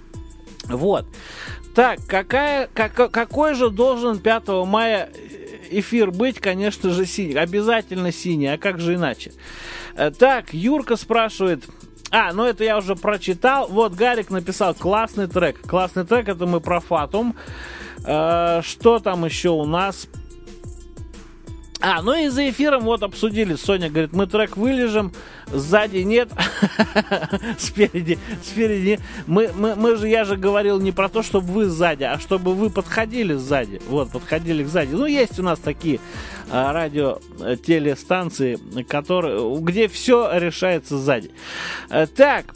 Вот. Так, какая, как, какой же должен пятого мая эфир быть? Конечно же, синий. Обязательно синий. А как же иначе? Э, так, Юрка спрашивает... А, ну это я уже прочитал. Вот Гарик написал классный трек. Классный трек, это мы про Fatum. Э, что там еще у нас? А, ну и за эфиром вот обсудили. Соня говорит, мы трек вылежем, сзади нет, спереди, спереди нет. Мы, мы, мы же, я же говорил не про то, чтобы вы сзади, а чтобы вы подходили сзади. Вот, подходили сзади. Ну, есть у нас такие а, радио-телестанции, которые, где все решается сзади. А, так,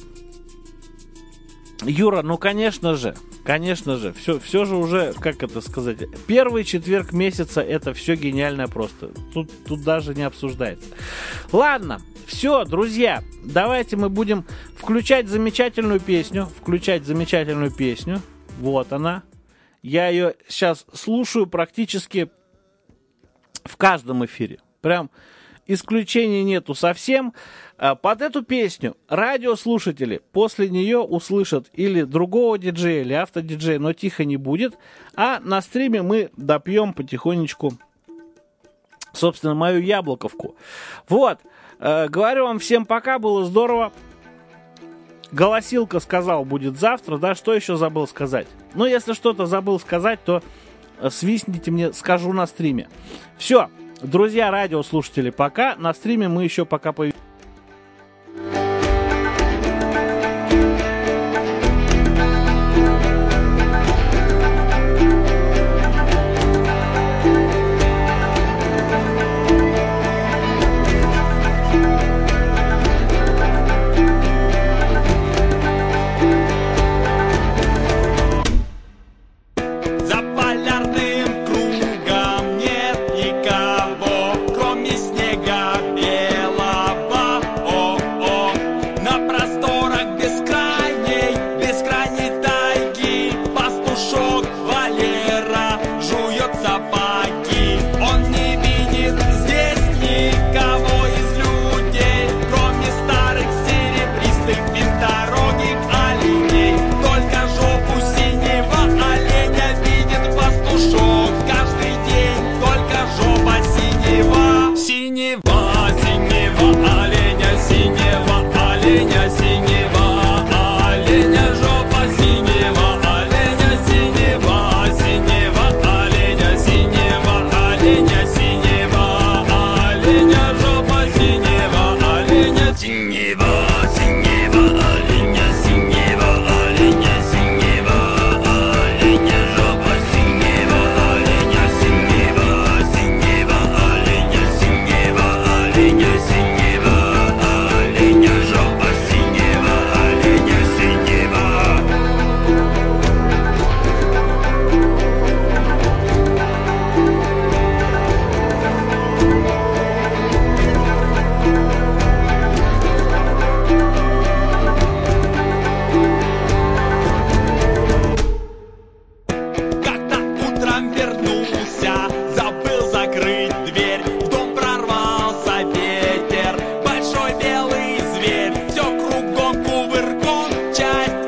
Юра, ну, конечно же, Конечно же, все, все же уже, как это сказать, первый четверг месяца это все гениально просто. Тут, тут даже не обсуждается. Ладно, все, друзья, давайте мы будем включать замечательную песню. Включать замечательную песню. Вот она. Я ее сейчас слушаю практически в каждом эфире. Прям исключений нету совсем. Под эту песню радиослушатели после нее услышат или другого диджея, или автодиджея, но тихо не будет. А на стриме мы допьем потихонечку, собственно, мою яблоковку. Вот. Говорю вам всем пока, было здорово. Голосилка сказал, будет завтра, да, что еще забыл сказать? Ну, если что-то забыл сказать, то свистните мне, скажу на стриме. Все, друзья, радиослушатели, пока. На стриме мы еще пока появимся. Кругом нет никого, кроме снега белого.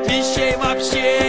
вещей вообще